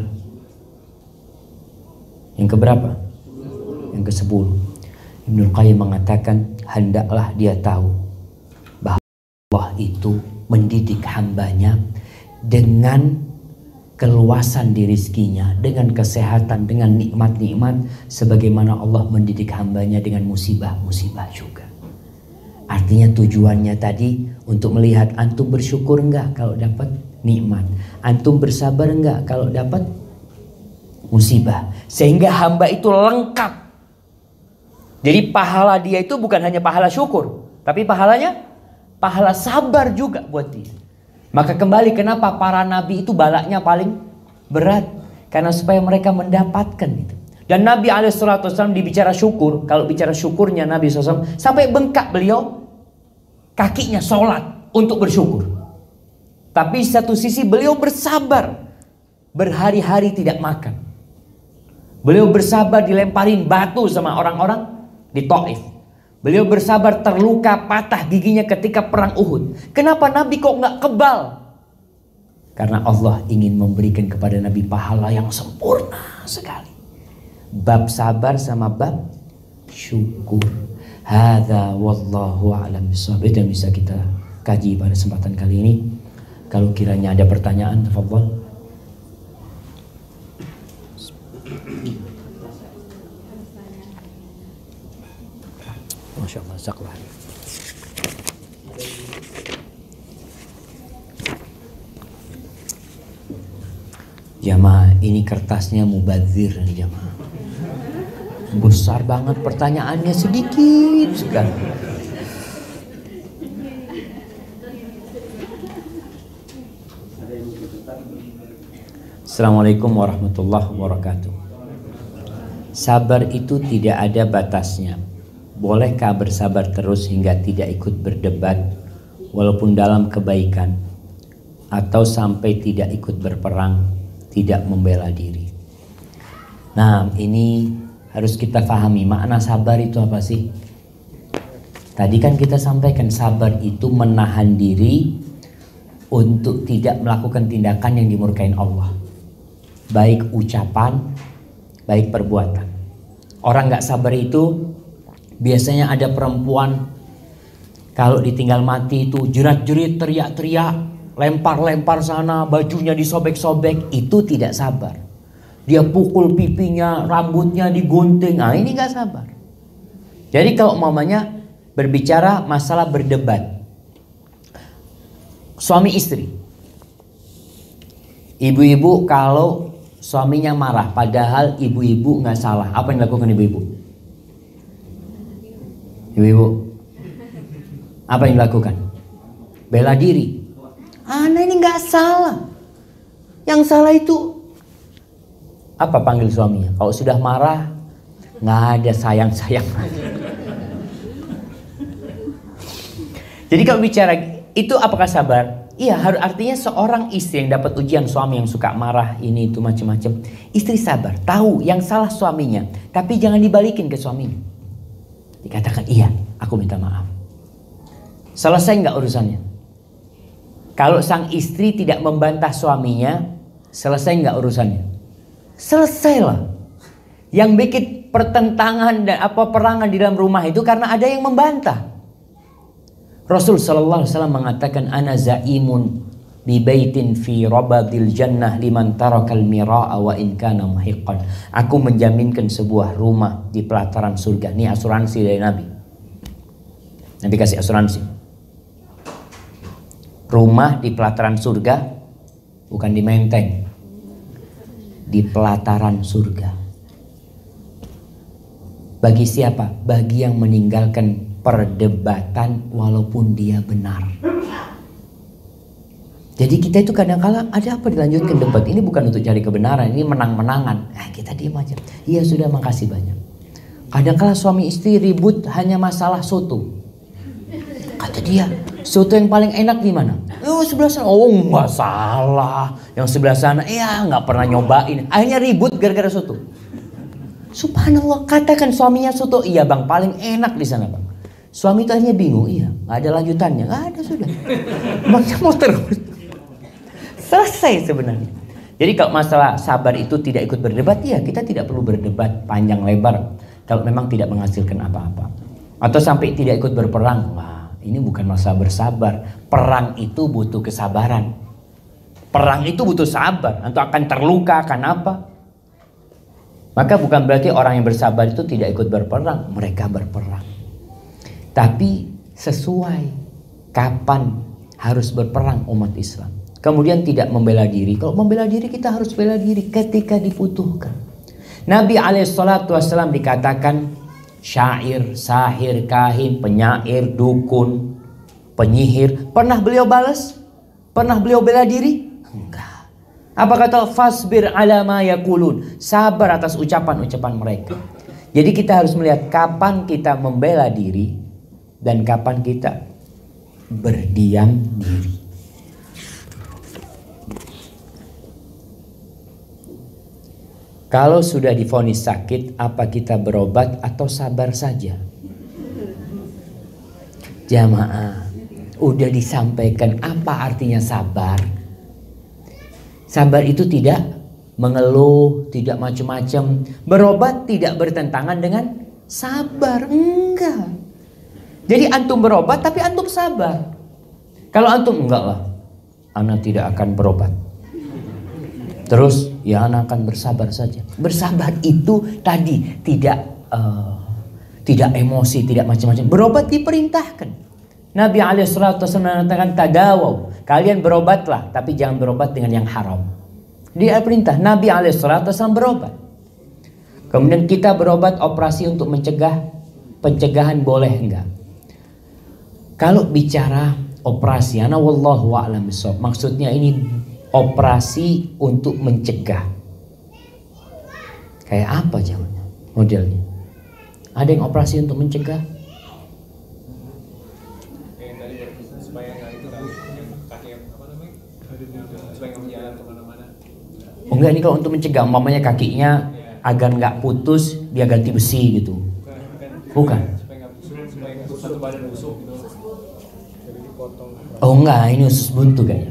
yang keberapa? Yang kesepuluh. Ibnu Qayyim mengatakan hendaklah dia tahu bahwa Allah itu mendidik hambanya dengan keluasan di rizkinya, dengan kesehatan, dengan nikmat-nikmat, sebagaimana Allah mendidik hambanya dengan musibah-musibah juga. Artinya tujuannya tadi untuk melihat antum bersyukur enggak kalau dapat nikmat, antum bersabar enggak kalau dapat musibah, sehingga hamba itu lengkap. Jadi pahala dia itu bukan hanya pahala syukur, tapi pahalanya pahala sabar juga buat dia. Maka kembali kenapa para nabi itu balaknya paling berat, karena supaya mereka mendapatkan itu. Dan Nabi alaihi salatu wasallam dibicara syukur, kalau bicara syukurnya Nabi shallallahu alaihi wasallam sampai bengkak beliau kakinya sholat untuk bersyukur. Tapi satu sisi beliau bersabar, berhari-hari tidak makan. Beliau bersabar dilemparin batu sama orang-orang di Taif. Beliau bersabar terluka patah giginya ketika perang Uhud. Kenapa Nabi kok nggak kebal? Karena Allah ingin memberikan kepada Nabi pahala yang sempurna sekali. Bab sabar sama bab syukur. Hadza wallahu a'lam bishawab. Itu yang bisa kita kaji pada kesempatan kali ini. Kalau kiranya ada pertanyaan, tafadhol. Masya Allah, saklah. Jamaah, ini kertasnya mubazir nih jamaah. Besar banget pertanyaannya, sedikit sekali. Assalamualaikum warahmatullahi wabarakatuh. Sabar itu tidak ada batasnya. Bolehkah bersabar terus hingga tidak ikut berdebat walaupun dalam kebaikan, atau sampai tidak ikut berperang, tidak membela diri? Nah, ini harus kita pahami makna sabar itu apa sih? Tadi kan kita sampaikan sabar itu menahan diri untuk tidak melakukan tindakan yang dimurkain Allah, baik ucapan, baik perbuatan. Orang gak sabar itu biasanya ada perempuan kalau ditinggal mati itu jerat-jerit, teriak-teriak, lempar-lempar sana, bajunya disobek-sobek. Itu tidak sabar. Dia pukul pipinya, rambutnya digunting. Nah, ini gak sabar. Jadi kalau umpamanya berbicara masalah berdebat, suami istri, ibu-ibu kalau suaminya marah padahal ibu-ibu gak salah, apa yang dilakukan ibu-ibu? Ibu-ibu apa yang dilakukan? Bela diri. Anak ini gak salah. Yang salah itu apa panggil suaminya? Kalau sudah marah nggak ada sayang-sayang. Jadi kalau bicara itu apakah sabar? Iya, harus, artinya seorang istri yang dapat ujian suami yang suka marah ini itu macam-macam, istri sabar, tahu yang salah suaminya, tapi jangan dibalikin ke suaminya. Dikatakan iya, aku minta maaf. Selesai nggak urusannya? Kalau sang istri tidak membantah suaminya, selesai nggak urusannya? Selesailah. Yang bikin pertentangan dan apa perangan di dalam rumah itu karena ada yang membantah. Rasul sallallahu alaihi wasallam mengatakan, ana zaimun bi baitin fi rabadil jannah liman tarakal mira'a wa in kana muhiqqan. Aku menjaminkan sebuah rumah di pelataran surga. Ini asuransi dari Nabi. Nabi kasih asuransi. Rumah di pelataran surga, bukan di Menteng. Di pelataran surga. Bagi siapa? Bagi yang meninggalkan perdebatan walaupun dia benar. Jadi kita itu kadang-kala ada apa dilanjutkan debat. Ini bukan untuk cari kebenaran, ini menang-menangan. Nah, kita diam aja. Iya sudah, makasih banyak. Kadang-kala suami istri ribut hanya masalah soto. Kata dia, soto yang paling enak di mana? Oh, sebelah sana. Oh, nggak salah. Yang sebelah sana, ya nggak pernah nyobain. Akhirnya ribut gara-gara soto. Subhanallah, katakan suaminya soto. Iya bang, paling enak di sana bang. Suami itu akhirnya bingung. Iya, nggak ada lanjutannya. Nggak ada sudah. Bangnya mau terus. Selesai sebenarnya. Jadi kalau masalah sabar itu tidak ikut berdebat, ya kita tidak perlu berdebat panjang lebar. Kalau memang tidak menghasilkan apa-apa. Atau sampai tidak ikut berperang. Wah, ini bukan masalah bersabar. Perang itu butuh kesabaran. Perang itu butuh sabar. Antum akan terluka, akan apa? Maka bukan berarti orang yang bersabar itu tidak ikut berperang. Mereka berperang. Tapi sesuai kapan harus berperang umat Islam. Kemudian tidak membela diri. Kalau membela diri kita harus bela diri ketika dibutuhkan. Nabi alaihissalatu wassalam dikatakan syair, sahir, kahin, penyair, dukun, penyihir. Pernah beliau balas? Pernah beliau bela diri? Enggak. Apa kata fasbir ala ma yaqulun? Sabar atas ucapan-ucapan mereka. Jadi kita harus melihat kapan kita membela diri dan kapan kita berdiam diri. Kalau sudah divonis sakit, apa kita berobat atau sabar saja? Jamaah, udah disampaikan apa artinya sabar. Sabar itu tidak mengeluh, tidak macam-macam. Berobat tidak bertentangan dengan sabar, enggak. Jadi antum berobat tapi antum sabar. Kalau antum enggak lah, anak tidak akan berobat. Terus ya anak akan bersabar saja. Bersabar itu tadi tidak uh, tidak emosi, tidak macam-macam. Berobat diperintahkan. Nabi alaihissalatu wassalam mengatakan tadawaw, kalian berobatlah, tapi jangan berobat dengan yang haram. Dia perintah Nabi alaihissalatu wassalam berobat. Kemudian kita berobat operasi untuk mencegah, pencegahan boleh enggak? Kalau bicara operasi, ana wallahu a'lam bishawab, maksudnya ini operasi untuk mencegah. Kayak apa jawabannya? Modelnya? Ada yang operasi untuk mencegah? Oh enggak, ini kalau untuk mencegah, umpamanya kakinya agar nggak putus, dia ganti besi gitu. Bukan. Oh enggak, ini usus buntu kayaknya.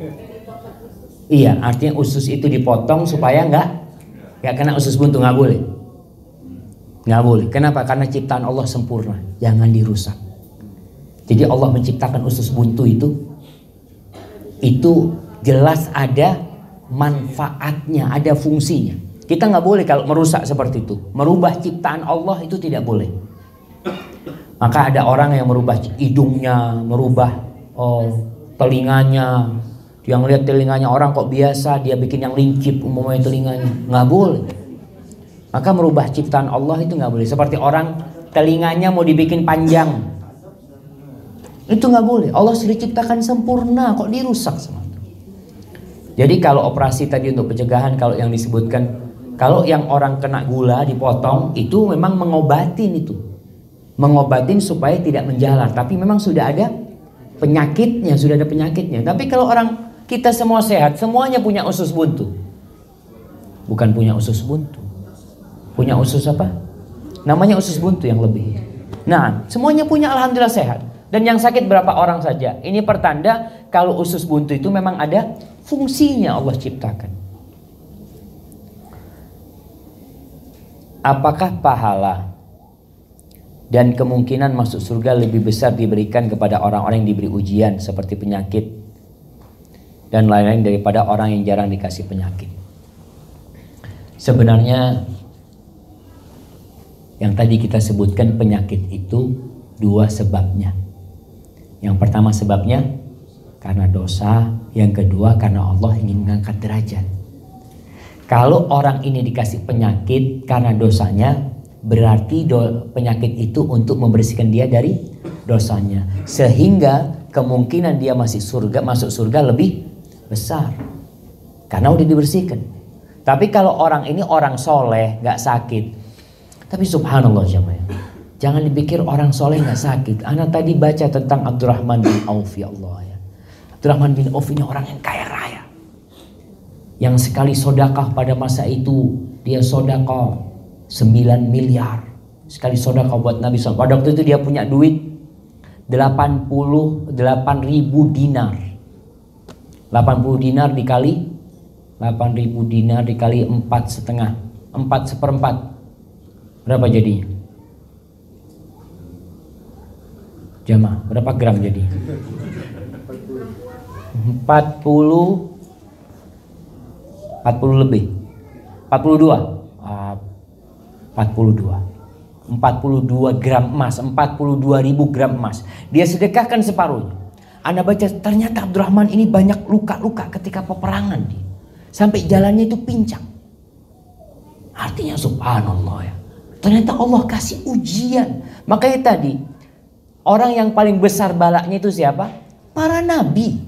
Iya, artinya usus itu dipotong supaya nggak nggak kena usus buntu, nggak boleh. Nggak boleh. Kenapa? Karena ciptaan Allah sempurna, jangan dirusak. Jadi Allah menciptakan usus buntu itu, itu jelas ada manfaatnya, ada fungsinya. Kita nggak boleh kalau merusak seperti itu, merubah ciptaan Allah itu tidak boleh. Maka ada orang yang merubah hidungnya, merubah oh, telinganya. Dia ngelihat telinganya orang kok biasa, dia bikin yang lincip umumnya telinganya, nggak boleh. Maka merubah ciptaan Allah itu nggak boleh. Seperti orang telinganya mau dibikin panjang, itu nggak boleh. Allah sudah ciptakan sempurna, kok dirusak sama. Jadi kalau operasi tadi untuk pencegahan, kalau yang disebutkan, kalau yang orang kena gula dipotong, itu memang mengobatin itu. Mengobatin supaya tidak menjalar. Tapi memang sudah ada penyakitnya, sudah ada penyakitnya. Tapi kalau orang kita semua sehat, semuanya punya usus buntu. Bukan punya usus buntu. Punya usus apa? Namanya usus buntu yang lebih. Nah, semuanya punya alhamdulillah sehat. Dan yang sakit berapa orang saja. Ini pertanda kalau usus buntu itu memang ada fungsinya Allah ciptakan. Apakah pahala dan kemungkinan masuk surga lebih besar diberikan kepada orang-orang yang diberi ujian seperti penyakit dan lain-lain daripada orang yang jarang dikasih penyakit? Sebenarnya yang tadi kita sebutkan penyakit itu dua sebabnya. Yang pertama sebabnya karena dosa, yang kedua karena Allah ingin mengangkat derajat. Kalau orang ini dikasih penyakit karena dosanya, berarti do, penyakit itu untuk membersihkan dia dari dosanya, sehingga kemungkinan dia masih surga, masuk surga lebih besar karena udah dibersihkan. Tapi kalau orang ini orang soleh, nggak sakit. Tapi subhanallah jemaah, jangan dipikir orang soleh nggak sakit. Anak tadi baca tentang Abdurrahman bin Auf, ya Allah ya. Abdurrahman bin Auf ini orang yang kaya raya, yang sekali sodakah pada masa itu dia sodakah sembilan miliar. Sekali sodakah buat Nabi shallallahu alaihi wasallam. Pada waktu itu dia punya duit delapan puluh delapan ribu dinar. delapan puluh dinar dikali delapan ribu dinar dikali empat setengah, empat seperempat. Berapa jadinya? Jamaah, berapa gram jadi? empat puluh empat puluh lebih. empat puluh dua. Ah, empat puluh dua. empat puluh dua gram emas, empat puluh dua ribu gram emas. Dia sedekahkan separuhnya. Anda baca, ternyata Abdurrahman ini banyak luka-luka ketika peperangan dia. Sampai jalannya itu pincang. Artinya subhanallah ya. Ternyata Allah kasih ujian. Makanya tadi, orang yang paling besar balaknya itu siapa? Para nabi.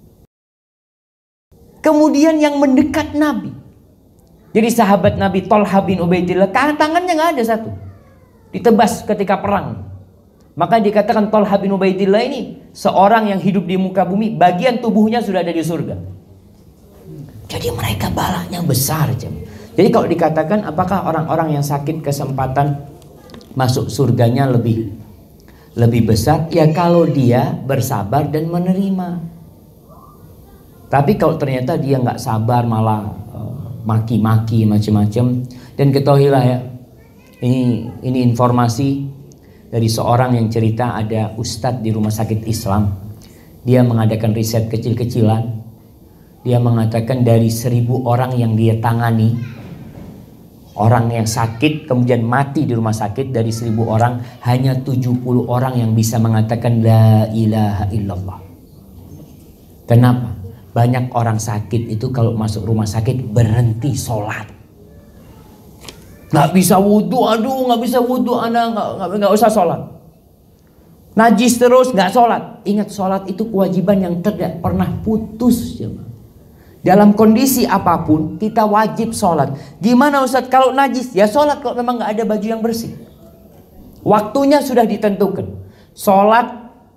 Kemudian yang mendekat nabi. Jadi sahabat Nabi Thalha bin Ubaidillah, tangannya nggak ada satu. Ditebas ketika perang. Maka dikatakan Thalha bin Ubaidillah ini seorang yang hidup di muka bumi, bagian tubuhnya sudah ada di surga. Jadi mereka balaknya besar. Jadi kalau dikatakan apakah orang-orang yang sakit kesempatan masuk surganya lebih lebih besar? Ya kalau dia bersabar dan menerima. Tapi kalau ternyata dia nggak sabar, malah uh, maki-maki macam-macam, dan ketahuilah ya, ini ini informasi dari seorang yang cerita, ada ustadz di rumah sakit Islam. Dia mengadakan riset kecil-kecilan. Dia mengatakan dari seribu orang yang dia tangani, orang yang sakit kemudian mati di rumah sakit, dari seribu orang hanya tujuh puluh orang yang bisa mengatakan la ilaha illallah. Kenapa? Banyak orang sakit itu kalau masuk rumah sakit berhenti sholat. Nggak bisa wudhu, aduh nggak bisa wudhu, anda nggak, nggak, nggak usah sholat. Najis terus, nggak sholat. Ingat, sholat itu kewajiban yang tidak pernah putus. Dalam kondisi apapun kita wajib sholat. Gimana Ustadz kalau najis? Ya sholat kalau memang nggak ada baju yang bersih. Waktunya sudah ditentukan. Sholat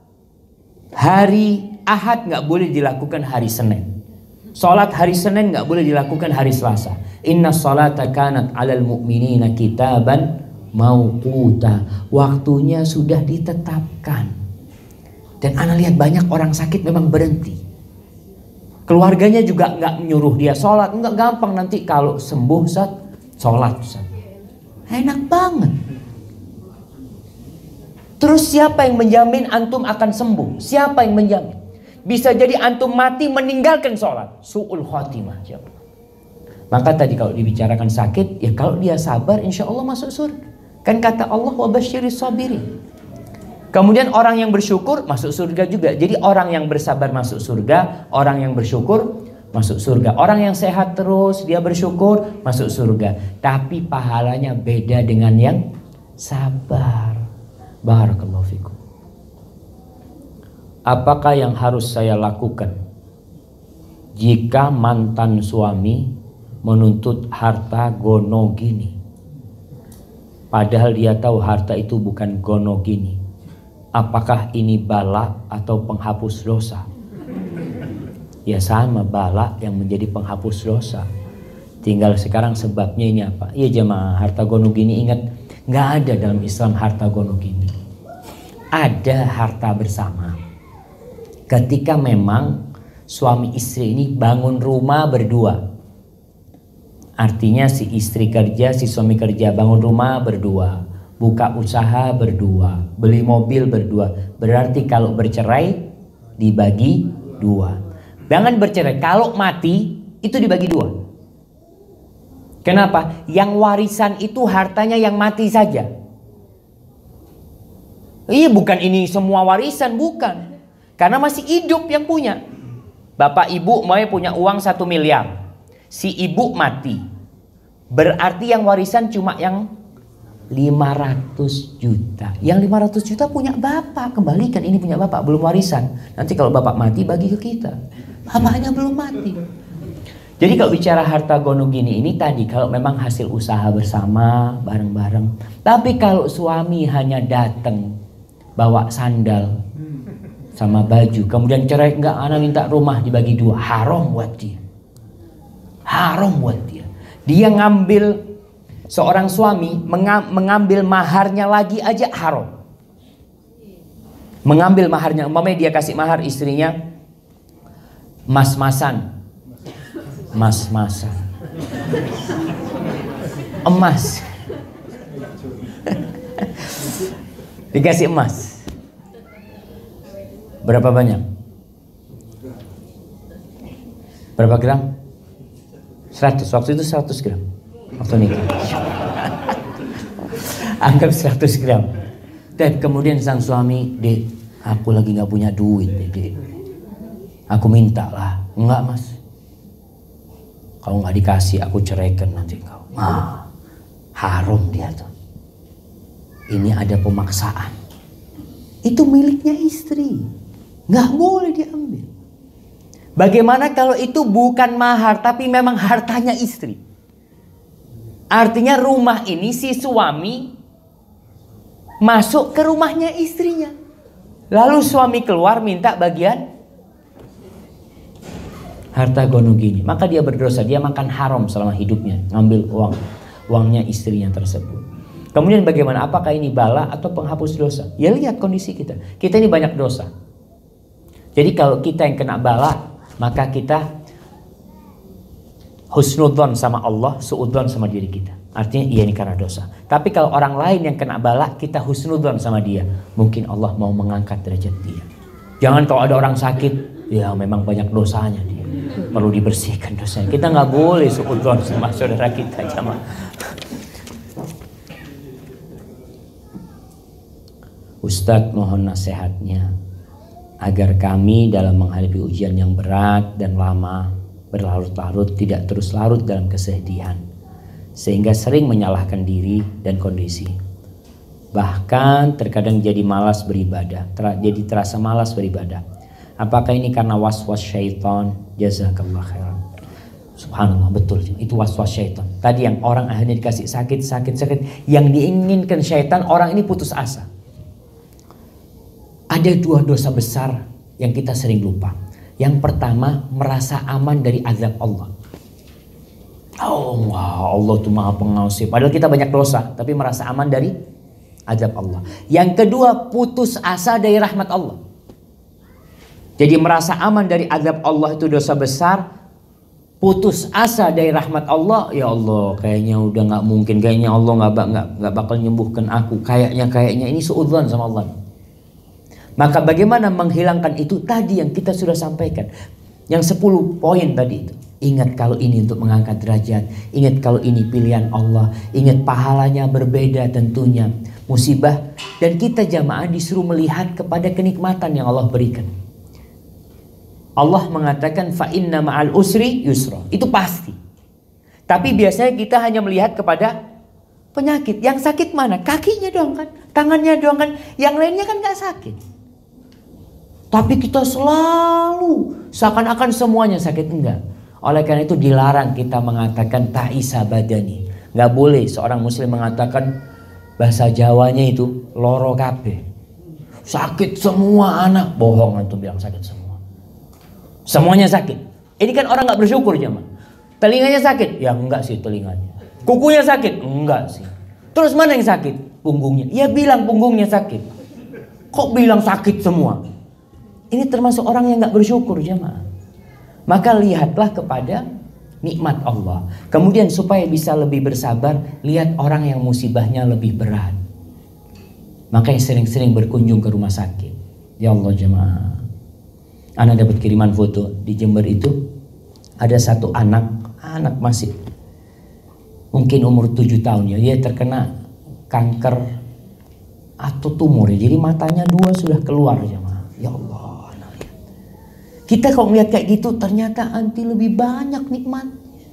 hari Ahad nggak boleh dilakukan hari Senin. Sholat hari Senin nggak boleh dilakukan hari Selasa. Inna sholata kanat alal mu'minina kitaban mauquta. Waktunya sudah ditetapkan. Dan ana lihat banyak orang sakit memang berhenti. Keluarganya juga nggak menyuruh dia sholat. Nggak, gampang nanti kalau sembuh Ustaz, sholat Ustaz. Enak banget. Terus siapa yang menjamin antum akan sembuh? Siapa yang menjamin? Bisa jadi antum mati meninggalkan sholat. Su'ul khotimah. Maka tadi kalau dibicarakan sakit, ya kalau dia sabar insya Allah masuk surga. Kan kata Allah wa basyiris sabirin. Kemudian orang yang bersyukur masuk surga juga. Jadi orang yang bersabar masuk surga, orang yang bersyukur masuk surga. Orang yang sehat terus dia bersyukur masuk surga. Tapi pahalanya beda dengan yang sabar. Barakallahu fikum. Apakah yang harus saya lakukan jika mantan suami menuntut harta gono gini, padahal dia tahu harta itu bukan gono gini? Apakah ini bala atau penghapus dosa? Ya sama, bala yang menjadi penghapus dosa. Tinggal sekarang sebabnya ini apa? Iya jemaah, harta gono gini, ingat, nggak ada dalam Islam harta gono gini. Ada harta bersama. Ketika memang suami istri ini bangun rumah berdua. Artinya si istri kerja, si suami kerja, bangun rumah berdua, buka usaha berdua, beli mobil berdua. Berarti kalau bercerai dibagi dua. Jangan bercerai, kalau mati itu dibagi dua. Kenapa? Yang warisan itu hartanya yang mati saja. Iya, bukan ini semua warisan, bukan. Karena masih hidup yang punya. Bapak ibu mau punya uang satu miliar. Si ibu mati. Berarti yang warisan cuma yang lima ratus juta. Yang lima ratus juta punya bapak. Kembalikan, ini punya bapak, belum warisan. Nanti kalau bapak mati bagi ke kita. Bapaknya belum mati. Jadi kalau bicara harta gono gini, ini tadi kalau memang hasil usaha bersama bareng-bareng. Tapi kalau suami hanya datang bawa sandal sama baju, kemudian cerai, enggak, anak minta rumah dibagi dua, haram buat dia. Haram buat dia. Dia ngambil, seorang suami mengambil maharnya lagi aja haram. Mengambil maharnya, umpamanya dia kasih mahar istrinya mas-masan. Mas-masan. Emas. Dikasih emas. Berapa banyak? Berapa gram? seratus, waktu itu seratus gram. Waktu nikah. Anggap seratus gram. Dan kemudian sang suami, "Dek, aku lagi gak punya duit, Dek. Aku minta lah." "Enggak, Mas. Kalau gak dikasih aku ceraikan nanti kau." Ah, haram dia tuh. Ini ada pemaksaan. Itu miliknya istri. Gak boleh diambil. Bagaimana kalau itu bukan mahar tapi memang hartanya istri? Artinya rumah ini si suami masuk ke rumahnya istrinya. Lalu suami keluar minta bagian harta gono gini. Maka dia berdosa, dia makan haram selama hidupnya. Ngambil uang, uangnya istrinya tersebut. Kemudian bagaimana? Apakah ini bala atau penghapus dosa? Ya lihat kondisi kita. Kita ini banyak dosa. Jadi kalau kita yang kena bala, maka kita husnudzon sama Allah, suudzon sama diri kita. Artinya iya ini karena dosa. Tapi kalau orang lain yang kena bala, kita husnudzon sama dia. Mungkin Allah mau mengangkat derajat dia. Jangan kalau ada orang sakit, ya memang banyak dosanya dia. Perlu dibersihkan dosanya. Kita nggak boleh suudzon sama saudara kita, jamaah. Ustadz mohon nasihatnya agar kami dalam menghadapi ujian yang berat dan lama berlarut-larut tidak terus larut dalam kesedihan sehingga sering menyalahkan diri dan kondisi, bahkan terkadang jadi malas beribadah, ter jadi terasa malas beribadah. Apakah ini karena waswas syaitan? Jazakallah khairan. Subhanallah, betul, itu waswas syaitan. Tadi yang orang akhirnya dikasih sakit sakit sakit, yang diinginkan syaitan orang ini putus asa. Ada dua dosa besar yang kita sering lupa. Yang pertama, merasa aman dari azab Allah. Oh, wow, Allah itu maha pengasih. Padahal kita banyak dosa, tapi merasa aman dari azab Allah. Yang kedua, putus asa dari rahmat Allah. Jadi merasa aman dari azab Allah itu dosa besar. Putus asa dari rahmat Allah. Ya Allah, kayaknya udah gak mungkin. Kayaknya Allah gak, gak, gak bakal nyembuhkan aku. Kayaknya, kayaknya ini suudzon sama Allah. Maka bagaimana menghilangkan itu tadi yang kita sudah sampaikan. Yang sepuluh poin tadi itu. Ingat kalau ini untuk mengangkat derajat. Ingat kalau ini pilihan Allah. Ingat pahalanya berbeda tentunya. Musibah. Dan kita jamaah disuruh melihat kepada kenikmatan yang Allah berikan. Allah mengatakan fa inna ma'al usri yusra. Itu pasti. Tapi biasanya kita hanya melihat kepada penyakit. Yang sakit mana? Kakinya doang kan. Tangannya doang kan. Yang lainnya kan gak sakit. Tapi kita selalu seakan-akan semuanya sakit. Enggak. Oleh karena itu dilarang kita mengatakan ta'isa badani. Enggak boleh seorang muslim mengatakan bahasa Jawanya itu loro kabeh. Sakit semua anak. Bohong antum bilang sakit semua. Semuanya sakit. Ini kan orang enggak bersyukur jemaah. Telinganya sakit? Ya enggak sih telinganya. Kukunya sakit? Enggak sih. Terus mana yang sakit? Punggungnya. Ya bilang punggungnya sakit. Kok bilang sakit semua? Ini termasuk orang yang gak bersyukur jemaah. Maka lihatlah kepada nikmat Allah. Kemudian supaya bisa lebih bersabar, lihat orang yang musibahnya lebih berat. Makanya sering-sering berkunjung ke rumah sakit. Ya Allah jemaah. Ana dapat kiriman foto di Jember itu. Ada satu anak, anak masih mungkin umur tujuh tahun ya. Dia terkena kanker atau tumor ya. Jadi matanya dua sudah keluar jemaah. Ya Allah. Kita kalau melihat kayak gitu ternyata anti lebih banyak nikmat.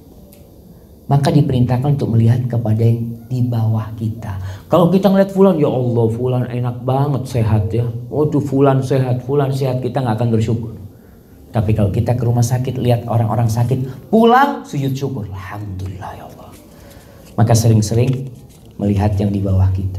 Maka diperintahkan untuk melihat kepada yang di bawah kita. Kalau kita ngeliat fulan, ya Allah fulan enak banget sehat ya. Waduh fulan sehat, fulan sehat, kita nggak akan bersyukur. Tapi kalau kita ke rumah sakit lihat orang-orang sakit, pulang sujud syukur. Alhamdulillah ya Allah. Maka sering-sering melihat yang di bawah kita.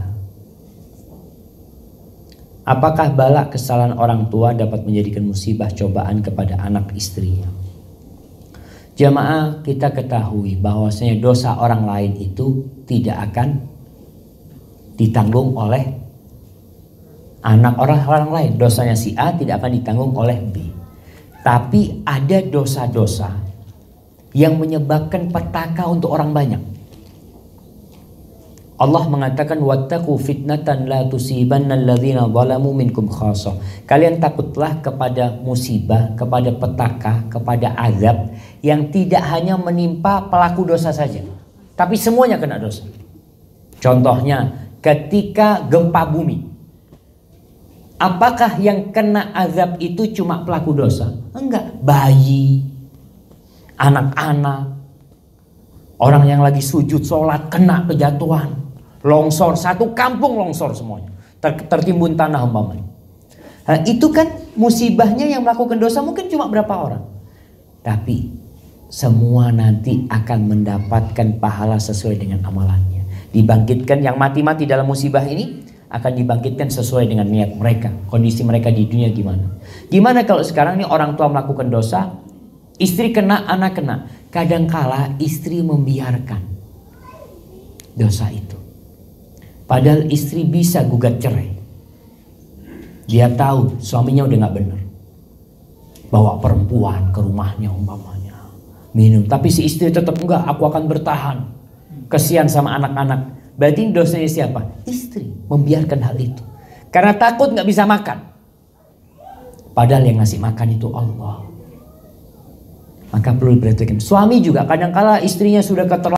Apakah bala kesalahan orang tua dapat menjadikan musibah cobaan kepada anak istrinya? Jamaah, kita ketahui bahwasanya dosa orang lain itu tidak akan ditanggung oleh anak orang orang lain. Dosanya si A tidak akan ditanggung oleh B. Tapi ada dosa-dosa yang menyebabkan petaka untuk orang banyak. Allah mengatakan wattaqu fitnatan la tusibanna alladzina zalamu minkum khassah. Kalian takutlah kepada musibah, kepada petaka, kepada azab yang tidak hanya menimpa pelaku dosa saja, tapi semuanya kena dosa. Contohnya ketika gempa bumi. Apakah yang kena azab itu cuma pelaku dosa? Enggak, bayi, anak-anak, orang yang lagi sujud sholat kena kejatuhan. Longsor, satu kampung longsor semuanya. Ter tertimbun tanah umpamanya. Nah, itu kan musibahnya yang melakukan dosa mungkin cuma berapa orang. Tapi semua nanti akan mendapatkan pahala sesuai dengan amalannya. Dibangkitkan yang mati-mati dalam musibah ini akan dibangkitkan sesuai dengan niat mereka. Kondisi mereka di dunia gimana. Gimana kalau sekarang ini orang tua melakukan dosa, istri kena, anak kena. Kadangkala istri membiarkan dosa itu. Padahal istri bisa gugat cerai. Dia tahu suaminya udah gak benar. Bawa perempuan ke rumahnya umpamanya. Minum. Tapi si istri tetap enggak, aku akan bertahan. Kesian sama anak-anak. Berarti dosanya siapa? Istri membiarkan hal itu. Karena takut gak bisa makan. Padahal yang ngasih makan itu Allah. Maka perlu diperhatikan. Suami juga kadangkala istrinya sudah keterlaluan.